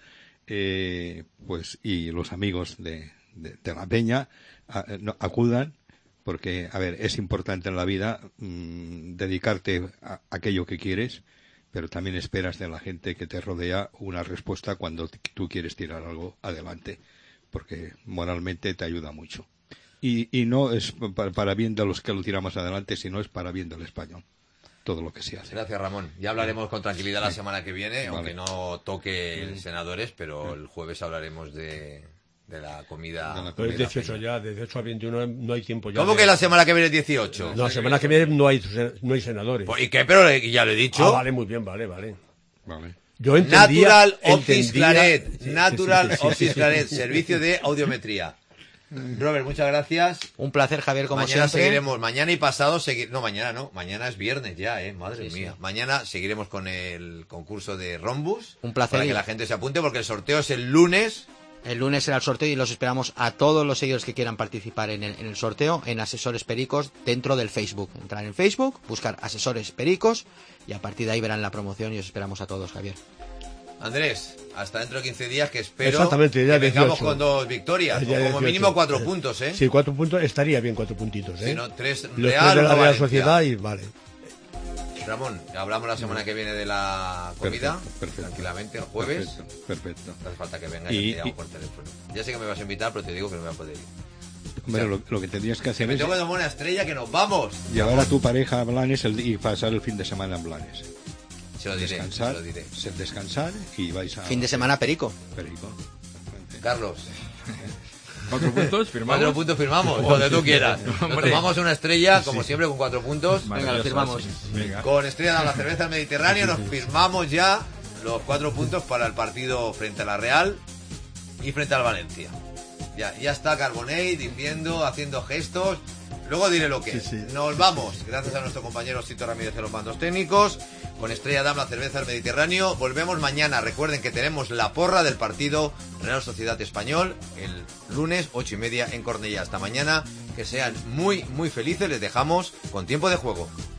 eh, pues, y los amigos de, de, de la peña a- no, acudan, porque, a ver, es importante en la vida mm, dedicarte a aquello que quieres, pero también esperas de la gente que te rodea una respuesta cuando t- tú quieres tirar algo adelante, porque moralmente te ayuda mucho. Y, y no es pa- para bien de los que lo tiramos adelante, sino es para bien del español, todo lo que se hace. Gracias, Ramón. Ya hablaremos con tranquilidad la semana que viene, Vale. aunque no toque el senadores, pero el jueves hablaremos de, de la comida. Pero es comida dieciocho peña. ya, de dieciocho a veintiuno no hay tiempo ya. ¿Cómo de- que la semana que viene es dieciocho? No, la semana que viene no hay, no hay senadores. Pues, ¿y qué? Pero le- ya lo he dicho. Ah, vale, muy bien, vale, vale. Vale. Yo entendía... Natural Office entendía- Claret. Sí, sí, Natural sí, sí, sí, Office sí. Claret. Servicio de audiometría. Robert, muchas gracias. Un placer, Javier, como mañana siempre. seguiremos, mañana y pasado seguir, no, mañana no, mañana es viernes ya, eh, madre Sí, mía. sí. Mañana seguiremos con el concurso de Rhombus. Un placer. Para que la gente se apunte porque el sorteo es el lunes. El lunes será el sorteo y los esperamos a todos los seguidores que quieran participar en el, en el sorteo en Asesores Pericos dentro del Facebook. Entrar en Facebook, buscar Asesores Pericos y a partir de ahí verán la promoción y os esperamos a todos, Javier. Andrés, hasta dentro de quince días que espero Exactamente, ya que vengamos dieciocho. con dos victorias, Ya o como dieciocho. mínimo cuatro puntos, ¿eh? Sí, cuatro puntos, estaría bien cuatro puntitos, ¿eh? Si no, tres Los Real, tres de la uno Real Valencia. Sociedad y vale. Ramón, hablamos la semana que viene de la comida, Perfecto, perfecto. tranquilamente, el jueves. Perfecto, perfecto. No hace falta que vengas Y- y te llamo y- por teléfono. Ya sé que me vas a invitar, pero te digo que no me voy a poder ir. Hombre, lo, lo que tendrías que Que hacer me es tengo que tomar una estrella, que nos vamos. llevar a tu pareja a Blanes el- y pasar el fin de semana en Blanes. Se lo diré, descansar, se lo diré. se- descansar y vais a... Fin de semana Perico. Perico. Carlos. ¿Cuatro puntos? ¿Firmamos? Cuatro puntos firmamos, donde tú quieras. Nos Hombre. tomamos una estrella, como Sí. siempre, con cuatro puntos. Venga, lo firmamos. Venga. Con estrella de la cerveza del Mediterráneo nos firmamos ya los cuatro puntos para el partido frente a la Real y frente al Valencia. Ya, ya está Carbonell diciendo, haciendo gestos. Luego diré lo que es. Nos vamos. Gracias a nuestro compañero Tito Ramírez de los mandos técnicos. Con Estrella Damm, la cerveza del Mediterráneo. Volvemos mañana. Recuerden que tenemos la porra del partido Real Sociedad Español el lunes, ocho y media en Cornellá. Hasta mañana. Que sean muy, muy felices. Les dejamos con tiempo de juego.